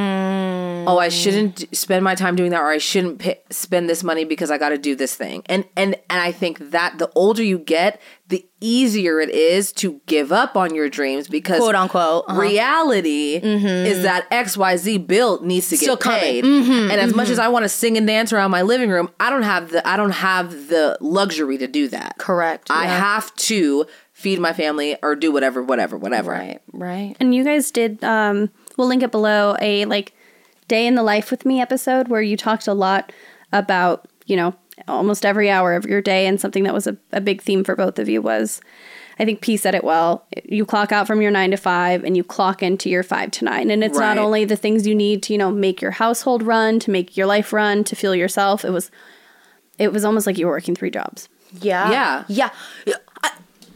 Speaker 3: Mm. Oh, I shouldn't spend my time doing that, or I shouldn't pay, spend this money because I got to do this thing. And and and I think that the older you get, the easier it is to give up on your dreams because
Speaker 2: quote unquote uh-huh.
Speaker 3: reality is that X Y Z bill needs to
Speaker 2: Still
Speaker 3: get
Speaker 2: coming.
Speaker 3: paid. And as much as I want to sing and dance around my living room, I don't have the I don't have the luxury to do that.
Speaker 2: Correct.
Speaker 3: I
Speaker 2: yeah.
Speaker 3: have to feed my family or do whatever, whatever, whatever.
Speaker 2: Right. Right.
Speaker 5: And you guys did, um, we'll link it below, a like day in the life with me episode where you talked a lot about, you know, almost every hour of your day. And something that was a, a big theme for both of you was, I think P said it well, you clock out from your nine to five and you clock into your five to nine. And it's
Speaker 3: Right.
Speaker 5: not only the things you need to, you know, make your household run, to make your life run, to feel yourself. It was, it was almost like you were working three jobs.
Speaker 2: Yeah.
Speaker 3: Yeah.
Speaker 2: Yeah. I,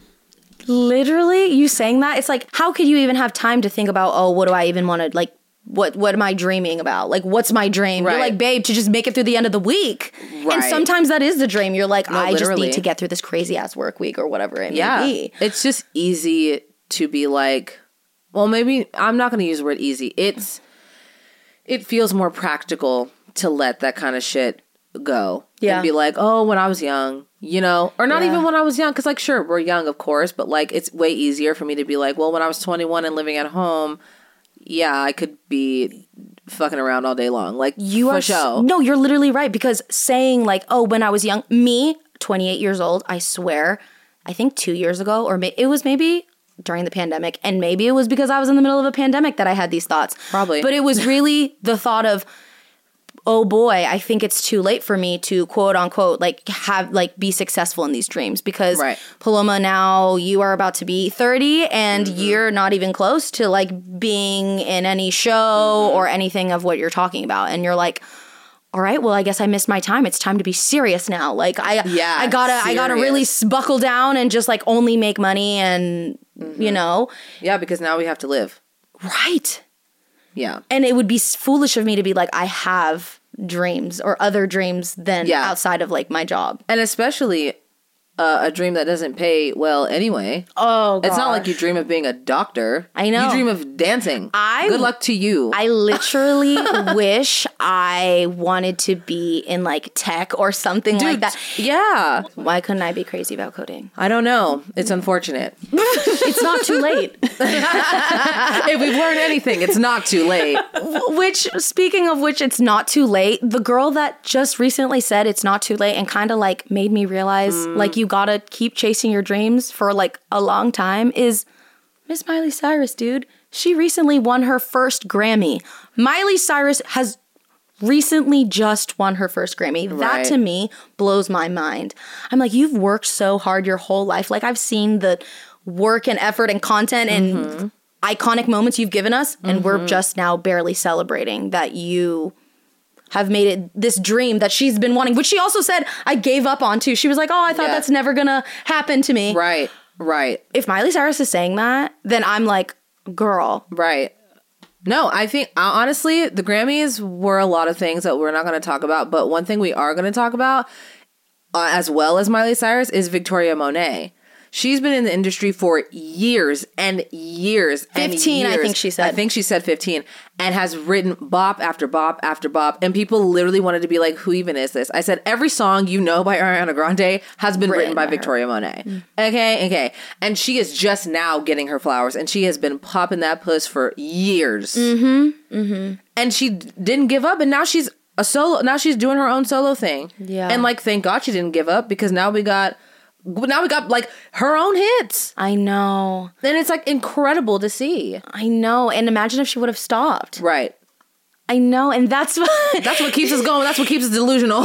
Speaker 2: literally, you saying that, it's like, how could you even have time to think about, oh, what do I even want to, like, what what am I dreaming about? Like, what's my dream?
Speaker 3: Right.
Speaker 2: You're like, babe, to just make it through the end of the week. And
Speaker 3: Right.
Speaker 2: sometimes that is the dream. You're like,
Speaker 3: No,
Speaker 2: I just
Speaker 3: literally.
Speaker 2: need to get through this crazy ass work week or whatever it
Speaker 3: Yeah.
Speaker 2: may be.
Speaker 3: It's just easy to be like, well, maybe I'm not going to use the word easy. It's, it feels more practical to let that kind of shit go.
Speaker 2: Yeah.
Speaker 3: And be like, oh, when I was young, you know, or not
Speaker 2: Yeah.
Speaker 3: even when I was young. Cause like, sure, we're young, of course, but like, it's way easier for me to be like, well, when I was twenty-one and living at home, yeah, I could be fucking around all day long. Like,
Speaker 2: You
Speaker 3: for
Speaker 2: are
Speaker 3: show.
Speaker 2: s- no, you're literally right, because saying like, oh, when I was young, me, twenty-eight years old, I swear, I think two years ago, or may- it was maybe during the pandemic, and maybe it was because I was in the middle of a pandemic that I had these thoughts.
Speaker 3: Probably.
Speaker 2: But it was really the thought of, oh boy, I think it's too late for me to quote unquote like have like be successful in these dreams, because
Speaker 3: Right.
Speaker 2: Paloma, now you are about to be thirty and
Speaker 3: Mm-hmm.
Speaker 2: you're not even close to like being in any show
Speaker 3: Mm-hmm.
Speaker 2: or anything of what you're talking about, and you're like, all right, well, I guess I missed my time. It's time to be serious now. Like I,
Speaker 3: Yeah,
Speaker 2: I gotta, I gotta really
Speaker 3: serious.
Speaker 2: s- buckle down and just like only make money and, you know,
Speaker 3: Yeah, because now we have to live.
Speaker 2: right.
Speaker 3: Yeah.
Speaker 2: And it would be s- foolish of me to be like, I have dreams or other dreams than
Speaker 3: Yeah.
Speaker 2: outside of like my job.
Speaker 3: And especially uh, a dream that doesn't pay well anyway.
Speaker 2: Oh,
Speaker 3: It's not like you dream of being a doctor.
Speaker 2: I know.
Speaker 3: You dream of dancing.
Speaker 2: I-
Speaker 3: Good luck to you.
Speaker 2: I literally wish I wanted to be in like tech or something like
Speaker 3: Dude,
Speaker 2: that.
Speaker 3: yeah.
Speaker 2: Why couldn't I be crazy about coding?
Speaker 3: I don't know. It's unfortunate.
Speaker 5: It's not too late.
Speaker 3: If we've learned anything, it's not too late.
Speaker 2: Which, speaking of which, it's not too late. The girl that just recently said it's not too late and kind of like made me realize like you gotta keep chasing your dreams for like a long time is Miss Miley Cyrus, dude. She recently won her first Grammy. Miley Cyrus has recently just won her first Grammy. That
Speaker 3: Right.
Speaker 2: to me blows my mind. I'm like, you've worked so hard your whole life. Like I've seen the work and effort and content and iconic moments you've given us, and we're just now barely celebrating that you have made it this dream that she's been wanting, which she also said I gave up on too. She was like, oh, I thought
Speaker 3: Yeah.
Speaker 2: that's never gonna happen to me.
Speaker 3: Right. Right.
Speaker 2: If Miley Cyrus is saying that, then I'm like, girl.
Speaker 3: Right. No, I think uh, honestly, the Grammys were a lot of things that we're not going to talk about. But one thing we are going to talk about, uh, as well as Miley Cyrus, is Victoria Monet. She's been in the industry for years and years and
Speaker 2: fifteen, I
Speaker 3: years.
Speaker 2: think she said.
Speaker 3: I think she said fifteen, and has written bop after bop after bop. And people literally wanted to be like, who even is this? I said, every song you know by Ariana Grande has been written,
Speaker 2: Written
Speaker 3: by,
Speaker 2: by her.
Speaker 3: Victoria Monet. Okay, okay. And she is just now getting her flowers, and she has been popping that puss for years. Mm-hmm. Mm-hmm. And she d- didn't give up, and now she's a solo. Now she's doing her own solo thing.
Speaker 2: Yeah.
Speaker 3: And like, thank God she didn't give up, because now we got, now we got like her own hits.
Speaker 2: I know.
Speaker 3: And it's like incredible to see.
Speaker 2: I know. And imagine if she would have stopped.
Speaker 3: Right.
Speaker 2: I know. And that's what
Speaker 3: That's what keeps us going. That's what keeps us delusional.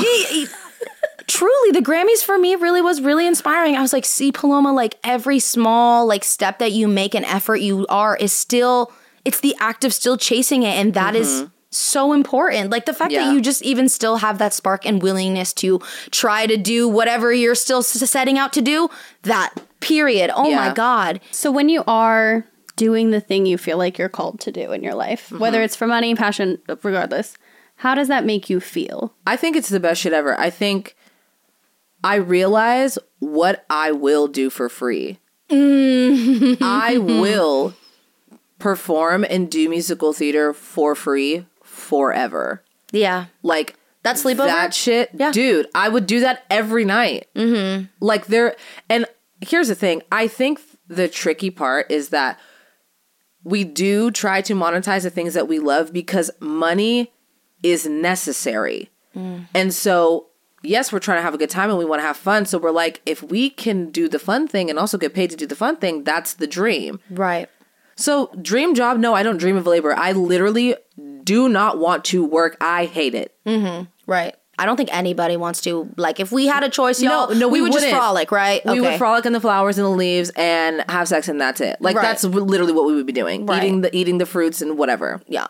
Speaker 2: truly, the Grammys for me really was really inspiring. I was like, see, Paloma, like every small like step that you make, an effort you are is still, it's the act of still chasing it. And that is so important. Like the fact
Speaker 3: Yeah.
Speaker 2: that you just even still have that spark and willingness to try to do whatever you're still s- setting out to do, that period. Oh
Speaker 3: Yeah.
Speaker 2: my God.
Speaker 5: So when you are doing the thing you feel like you're called to do in your life, whether it's for money, passion, regardless, how does that make you feel?
Speaker 3: I think it's the best shit ever. I think I realize what I will do for free. I will perform and do musical theater for free forever.
Speaker 2: Yeah.
Speaker 3: Like
Speaker 2: That sleepover?
Speaker 3: that shit,
Speaker 2: Yeah.
Speaker 3: dude. I would do that every night. Mm-hmm. Like there, and here's the thing. I think the tricky part is that we do try to monetize the things that we love because money is necessary. And so, yes, we're trying to have a good time and we want to have fun. So we're like, if we can do the fun thing and also get paid to do the fun thing, that's the dream.
Speaker 2: Right.
Speaker 3: So dream job, no, I don't dream of labor. I literally do not want to work. I hate it.
Speaker 2: Right. I don't think anybody wants to, like, if we had a choice, y'all,
Speaker 3: no,
Speaker 2: we,
Speaker 3: we
Speaker 2: would just
Speaker 3: wouldn't.
Speaker 2: frolic, right?
Speaker 3: We
Speaker 2: Okay.
Speaker 3: would frolic in the flowers and the leaves and have sex and that's it. Like
Speaker 2: Right.
Speaker 3: that's literally what we would be doing.
Speaker 2: Right.
Speaker 3: Eating the eating the fruits and whatever.
Speaker 2: Yeah.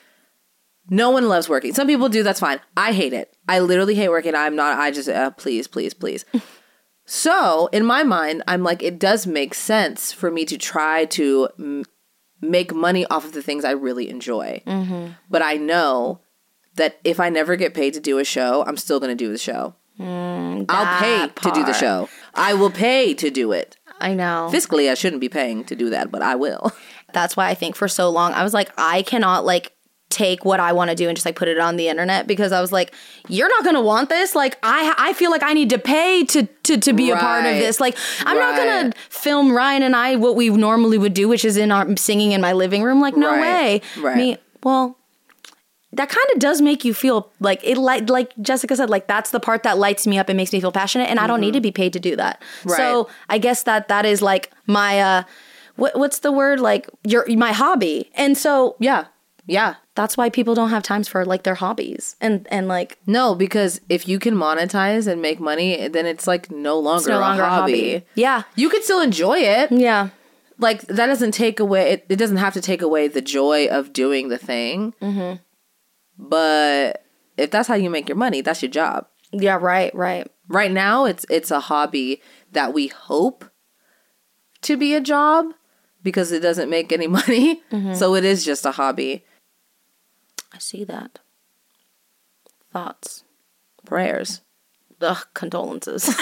Speaker 3: No one loves working. Some people do, that's fine. I hate it. I literally hate working. I'm not, I just, uh, please, please, please. So in my mind, I'm like, it does make sense for me to try to m- make money off of the things I really enjoy.
Speaker 2: Mm-hmm.
Speaker 3: But I know that if I never get paid to do a show, I'm still going to do the show. I'll pay
Speaker 2: that
Speaker 3: to do the
Speaker 2: part.
Speaker 3: show. I will pay to do it.
Speaker 2: I know.
Speaker 3: Fiscally, I shouldn't be paying to do that, but I will.
Speaker 2: That's why I think for so long, I was like, I cannot, like, take what I want to do and just like put it on the internet, because I was like, you're not going to want this. Like, I I feel like I need to pay to to, to be a part of
Speaker 3: Right.
Speaker 2: this. Like, I'm not going
Speaker 3: Right.
Speaker 2: to film Ryan and I what we normally would do, which is in our singing in my living room. Like, no
Speaker 3: Right.
Speaker 2: way.
Speaker 3: Right.
Speaker 2: Me, well, that kind of does make you feel like it, like like Jessica said, like that's the part that lights me up and makes me feel passionate, and I don't need to be paid to do that.
Speaker 3: Right.
Speaker 2: So I guess that that is like my uh what what's the word, like your my hobby. And so
Speaker 3: Yeah. Yeah.
Speaker 2: that's why people don't have times for like their hobbies and and like
Speaker 3: No, because if you can monetize and make money, then it's like no longer,
Speaker 2: it's no longer
Speaker 3: a
Speaker 2: a
Speaker 3: hobby.
Speaker 2: hobby. Yeah.
Speaker 3: You could still enjoy it.
Speaker 2: Yeah.
Speaker 3: Like that doesn't take away, it, it doesn't have to take away the joy of doing the thing. Mm-hmm. But if that's how you make your money, that's your job.
Speaker 2: Yeah, right, right.
Speaker 3: Right now, it's it's a hobby that we hope to be a job because it doesn't make any money. Mm-hmm. So it is just a hobby.
Speaker 2: I see that. Thoughts.
Speaker 3: Prayers.
Speaker 2: Ugh, condolences.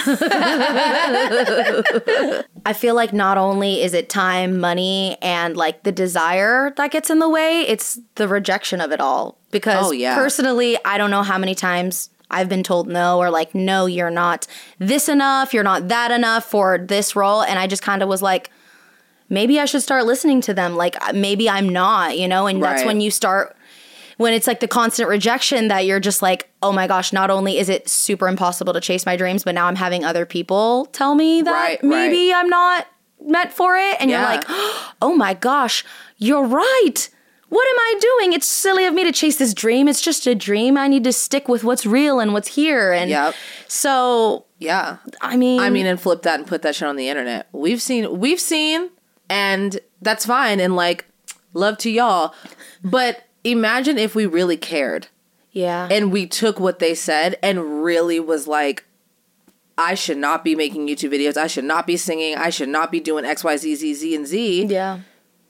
Speaker 2: I feel like not only is it time, money, and like the desire that gets in the way, it's the rejection of it all. Because
Speaker 3: oh, yeah.
Speaker 2: personally, I don't know how many times I've been told no, or like, no, you're not this enough, you're not that enough for this role. And I just kind of was like, maybe I should start listening to them. Like, maybe I'm not, you know? And that's
Speaker 3: right.
Speaker 2: when you start... When it's like the constant rejection that you're just like, oh my gosh, not only is it super impossible to chase my dreams, but now I'm having other people tell me that
Speaker 3: right,
Speaker 2: maybe
Speaker 3: right.
Speaker 2: I'm not meant for it. And
Speaker 3: yeah.
Speaker 2: you're like, oh my gosh, you're right. What am I doing? It's silly of me to chase this dream. It's just a dream. I need to stick with what's real and what's here. And
Speaker 3: yep.
Speaker 2: so,
Speaker 3: yeah.
Speaker 2: I mean,
Speaker 3: I mean, and flip that and put that shit on the internet. We've seen, we've seen, and that's fine. And like, love to y'all. But imagine if we really cared.
Speaker 2: Yeah.
Speaker 3: And we took what they said and really was like, I should not be making YouTube videos. I should not be singing. I should not be doing X, Y, Z, Z, Z, and Z.
Speaker 2: Yeah.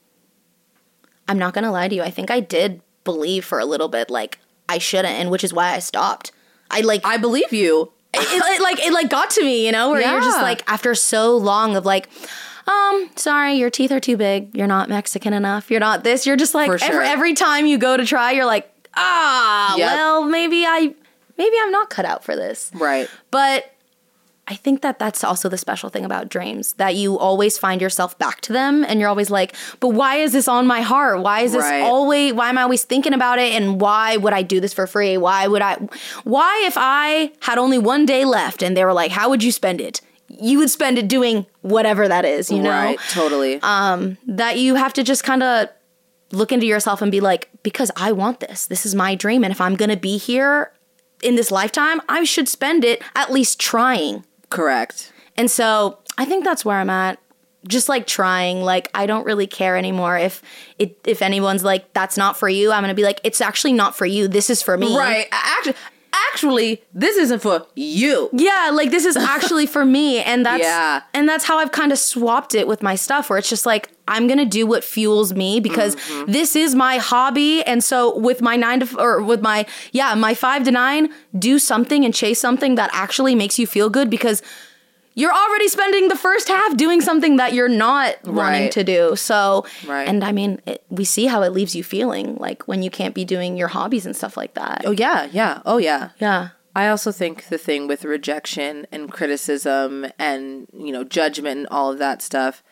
Speaker 2: I'm not going to lie to you. I think I did believe for a little bit, like, I shouldn't, and which is why I stopped. I, like...
Speaker 3: I believe you.
Speaker 2: It, it, like, it, like, got to me, you know? Where
Speaker 3: yeah.
Speaker 2: you're just, like, after so long of, like... Um, sorry, your teeth are too big. You're not Mexican enough. You're not this. You're just like,
Speaker 3: sure.
Speaker 2: every, every time you go to try, you're like, ah,
Speaker 3: yep.
Speaker 2: well, maybe I, maybe I'm not cut out for this.
Speaker 3: Right.
Speaker 2: But I think that that's also the special thing about dreams, that you always find yourself back to them and you're always like, but why is this on my heart? Why is this
Speaker 3: right.
Speaker 2: always, why am I always thinking about it? And why would I do this for free? Why would I, why if I had only one day left and they were like, how would you spend it? You would spend it doing whatever that is, you know?
Speaker 3: Right, totally.
Speaker 2: Um, that you have to just kind of look into yourself and be like, because I want this. This is my dream. And if I'm going to be here in this lifetime, I should spend it at least trying.
Speaker 3: Correct.
Speaker 2: And so I think that's where I'm at. Just like trying. Like, I don't really care anymore if it if anyone's like, that's not for you. I'm going to be like, it's actually not for you. This is for me.
Speaker 3: Right. Actually... Actually, this isn't for you.
Speaker 2: Yeah, like this is actually for me. And that's
Speaker 3: yeah.
Speaker 2: and that's how I've kind of swapped it with my stuff, where it's just like, I'm gonna do what fuels me because mm-hmm. this is my hobby. And so with my nine to or with my yeah, my five to nine, do something and chase something that actually makes you feel good, because you're already spending the first half doing something that you're not right. wanting to do. So,
Speaker 3: right.
Speaker 2: and I mean, it, we see how it leaves you feeling, like when you can't be doing your hobbies and stuff like that.
Speaker 3: Oh, yeah, yeah. Oh, yeah.
Speaker 2: Yeah.
Speaker 3: I also think the thing with rejection and criticism and, you know, judgment and all of that stuff,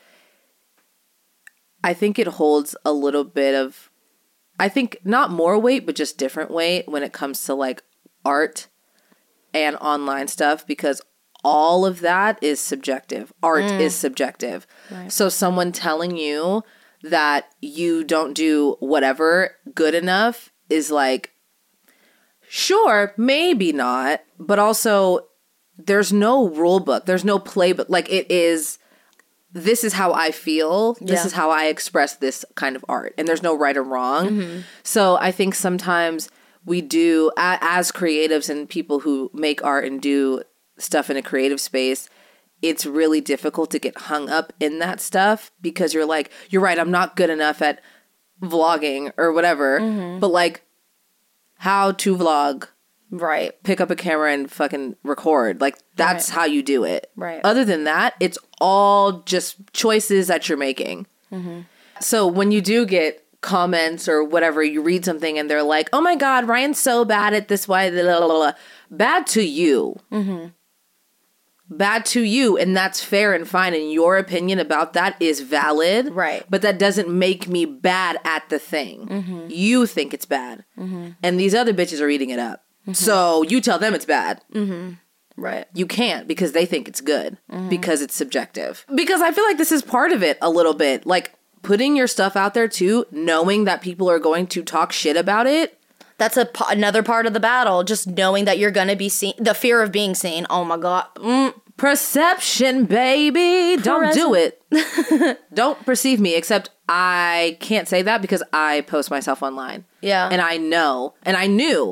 Speaker 3: I think it holds a little bit of, I think not more weight, but just different weight when it comes to like art and online stuff, because all of that is subjective. Art mm. is subjective. Right. So someone telling you that you don't do whatever good enough is like, sure, maybe not, but also there's no rule book. There's no playbook. Like, it is, this is how I feel. This
Speaker 2: yeah.
Speaker 3: is how I express this kind of art. And there's no right or wrong. Mm-hmm. So I think sometimes we do, as creatives and people who make art and do stuff in a creative space, it's really difficult to get hung up in that stuff, because you're like, you're right, I'm not good enough at vlogging or whatever, mm-hmm. but like, how to vlog,
Speaker 2: right?
Speaker 3: Pick up a camera and fucking record. Like, that's
Speaker 2: right.
Speaker 3: how you do it.
Speaker 2: Right.
Speaker 3: Other than that, it's all just choices that you're making. Mm-hmm. So when you do get comments or whatever, you read something and they're like, oh my God, Ryan's so bad at this, why, blah, blah, blah. Bad to you. Mm-hmm. Bad to you, and that's fair and fine, and your opinion about that is valid.
Speaker 2: Right.
Speaker 3: But that doesn't make me bad at the thing. Mm-hmm. You think it's bad. Mm-hmm. And these other bitches are eating it up. Mm-hmm. So you tell them it's bad.
Speaker 2: Mm-hmm. Right.
Speaker 3: You can't, because they think it's good. Mm-hmm. Because it's subjective. Because I feel like this is part of it a little bit. Like, putting your stuff out there too, knowing that people are going to talk shit about it.
Speaker 2: That's a another part of the battle. Just knowing that you're going to be seen. The fear of being seen. Oh, my God. Mm.
Speaker 3: Perception, baby. Don't Present. do it. Don't perceive me, except I can't say that because I post myself online.
Speaker 2: Yeah.
Speaker 3: And I know, and I knew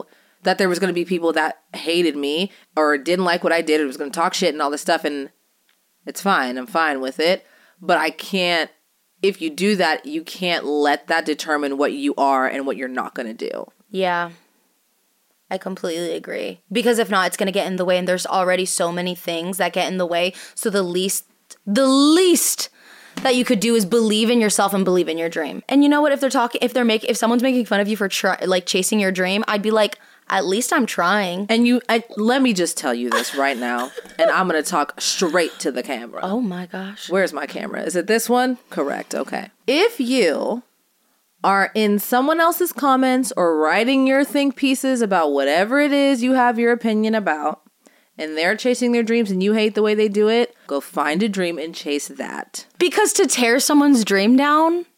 Speaker 3: that there was going to be people that hated me or didn't like what I did or was going to talk shit and all this stuff. And it's fine. I'm fine with it. But I can't, if you do that, you can't let that determine what you are and what you're not going to do.
Speaker 2: Yeah. I completely agree. Because if not, it's going to get in the way, and there's already so many things that get in the way. So the least, the least that you could do is believe in yourself and believe in your dream. And you know what? If they're talking, if they're making, if someone's making fun of you for try, like chasing your dream, I'd be like, at least I'm trying.
Speaker 3: And you, I, let me just tell you this right now, and I'm going to talk straight to the camera.
Speaker 2: Oh my gosh.
Speaker 3: Where's my camera? Is it this one? Correct. Okay. If you are in someone else's comments or writing your think pieces about whatever it is you have your opinion about, and they're chasing their dreams and you hate the way they do it, go find a dream and chase that.
Speaker 2: Because to tear someone's dream down,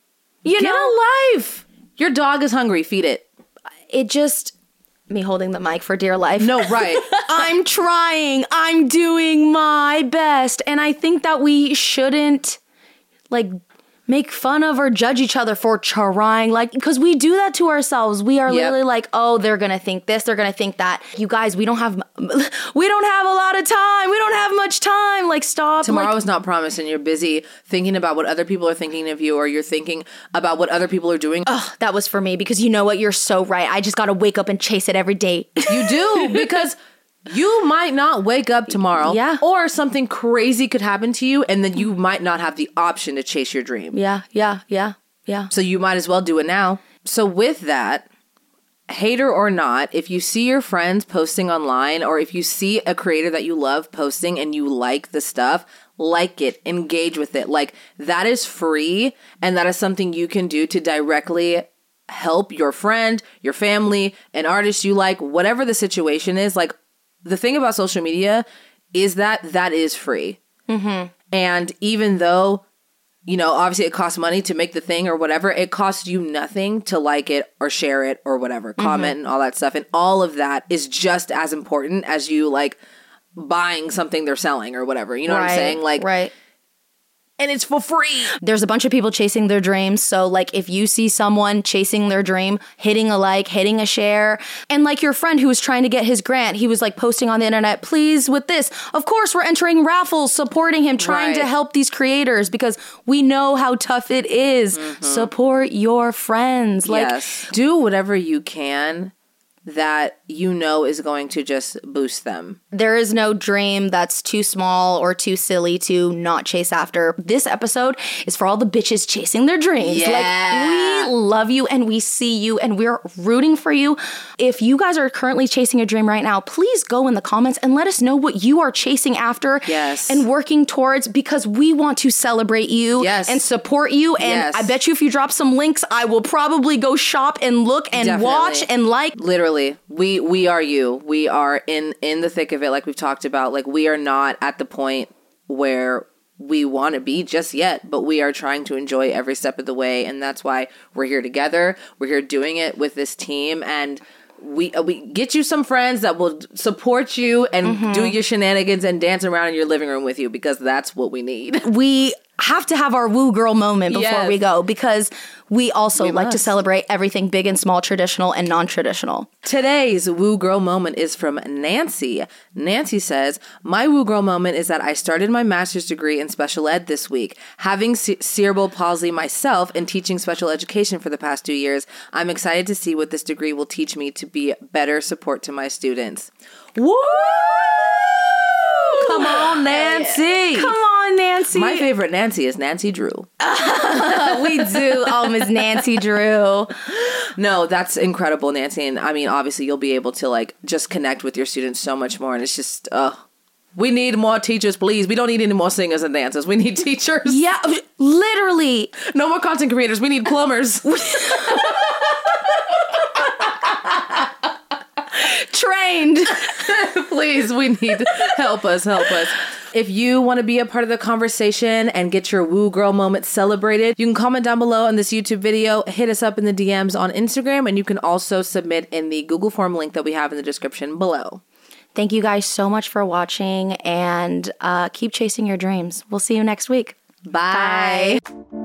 Speaker 2: you
Speaker 3: Get
Speaker 2: know,
Speaker 3: a life. Your dog is hungry. Feed it.
Speaker 2: It just, me holding the mic for dear life.
Speaker 3: No, right.
Speaker 2: I'm trying. I'm doing my best. And I think that we shouldn't, like, make fun of or judge each other for trying, like, because we do that to ourselves. We are
Speaker 3: Yep.
Speaker 2: literally like, oh, they're gonna think this, they're gonna think that. You guys, we don't have, we don't have a lot of time. We don't have much time. Like, stop.
Speaker 3: Tomorrow
Speaker 2: like,
Speaker 3: is not promised, and you're busy thinking about what other people are thinking of you, or you're thinking about what other people are doing.
Speaker 2: Ugh, that was for me, because you know what? You're so right. I just gotta wake up and chase it every day.
Speaker 3: You do, because you might not wake up tomorrow.
Speaker 2: Yeah.
Speaker 3: Or something crazy could happen to you, and then you might not have the option to chase your dream.
Speaker 2: yeah, yeah, yeah, yeah.
Speaker 3: So you might as well do it now. So with that, hater or not, if you see your friends posting online, or if you see a creator that you love posting and you like the stuff, like it, engage with it. Like, that is free, and that is something you can do to directly help your friend, your family, an artist you like, whatever the situation is. Like, the thing about social media is that that is free. Mm-hmm. And even though, you know, obviously it costs money to make the thing or whatever, it costs you nothing to like it or share it or whatever, comment and all that stuff. And all of that is just as important as you, like, buying something they're selling or whatever. You know what I'm saying? Like,
Speaker 2: right.
Speaker 3: and it's for free.
Speaker 2: There's a bunch of people chasing their dreams. So, like, if you see someone chasing their dream, hitting a like, hitting a share, and like your friend who was trying to get his grant, he was like posting on the internet, please, with this. Of course, we're entering raffles, supporting him, trying
Speaker 3: Right.
Speaker 2: to help these creators, because we know how tough it is.
Speaker 3: Mm-hmm.
Speaker 2: Support your friends. Like,
Speaker 3: yes. Do whatever you can that you know is going to just boost them.
Speaker 2: there is no dream that's too small or too silly to not chase after. This episode is for all the bitches chasing their dreams.
Speaker 3: Yeah.
Speaker 2: Like, we love you and we see you and we're rooting for you. If you guys are currently chasing a dream right now, please go in the comments and let us know what you are chasing after
Speaker 3: Yes.
Speaker 2: and working towards, because we want to celebrate you
Speaker 3: Yes.
Speaker 2: and support you. And
Speaker 3: Yes.
Speaker 2: I bet you if you drop some links, I will probably go shop and look and
Speaker 3: Definitely.
Speaker 2: watch and like.
Speaker 3: Literally, we we are you. We are in in the thick of it, like we've talked about. Like, we are not at the point where we want to be just yet, but we are trying to enjoy every step of the way, and that's why we're here together. We're here doing it with this team, and we uh, we get you some friends that will support you and
Speaker 2: Mm-hmm.
Speaker 3: do your shenanigans and dance around in your living room with you, because that's what we need.
Speaker 2: We have to have our woo girl moment before
Speaker 3: Yes.
Speaker 2: we go, because we also
Speaker 3: We
Speaker 2: like to
Speaker 3: must.
Speaker 2: celebrate everything big and small, traditional and non-traditional.
Speaker 3: Today's Woo Girl moment is from Nancy. Nancy says, my Woo Girl moment is that I started my master's degree in special ed this week. Having ce- cerebral palsy myself and teaching special education for the past two years, I'm excited to see what this degree will teach me to be better support to my students. Woo! Come on, Nancy!
Speaker 2: Come on, Nancy.
Speaker 3: My favorite Nancy is Nancy Drew.
Speaker 2: we do. Oh, Miss Nancy Drew.
Speaker 3: No, that's incredible, Nancy. And I mean, obviously, you'll be able to, like, just connect with your students so much more. And it's just, uh, we need more teachers, please. We don't need any more singers and dancers. We need teachers.
Speaker 2: Yeah, literally.
Speaker 3: No more content creators. We need plumbers.
Speaker 2: Trained.
Speaker 3: Please, we need help us, help us. If you want to be a part of the conversation and get your Woo Girl moment celebrated, you can comment down below on this YouTube video, hit us up in the D Ms on Instagram, and you can also submit in the Google form link that we have in the description below.
Speaker 2: Thank you guys so much for watching, and uh, keep chasing your dreams. We'll see you next week.
Speaker 3: Bye.
Speaker 2: Bye.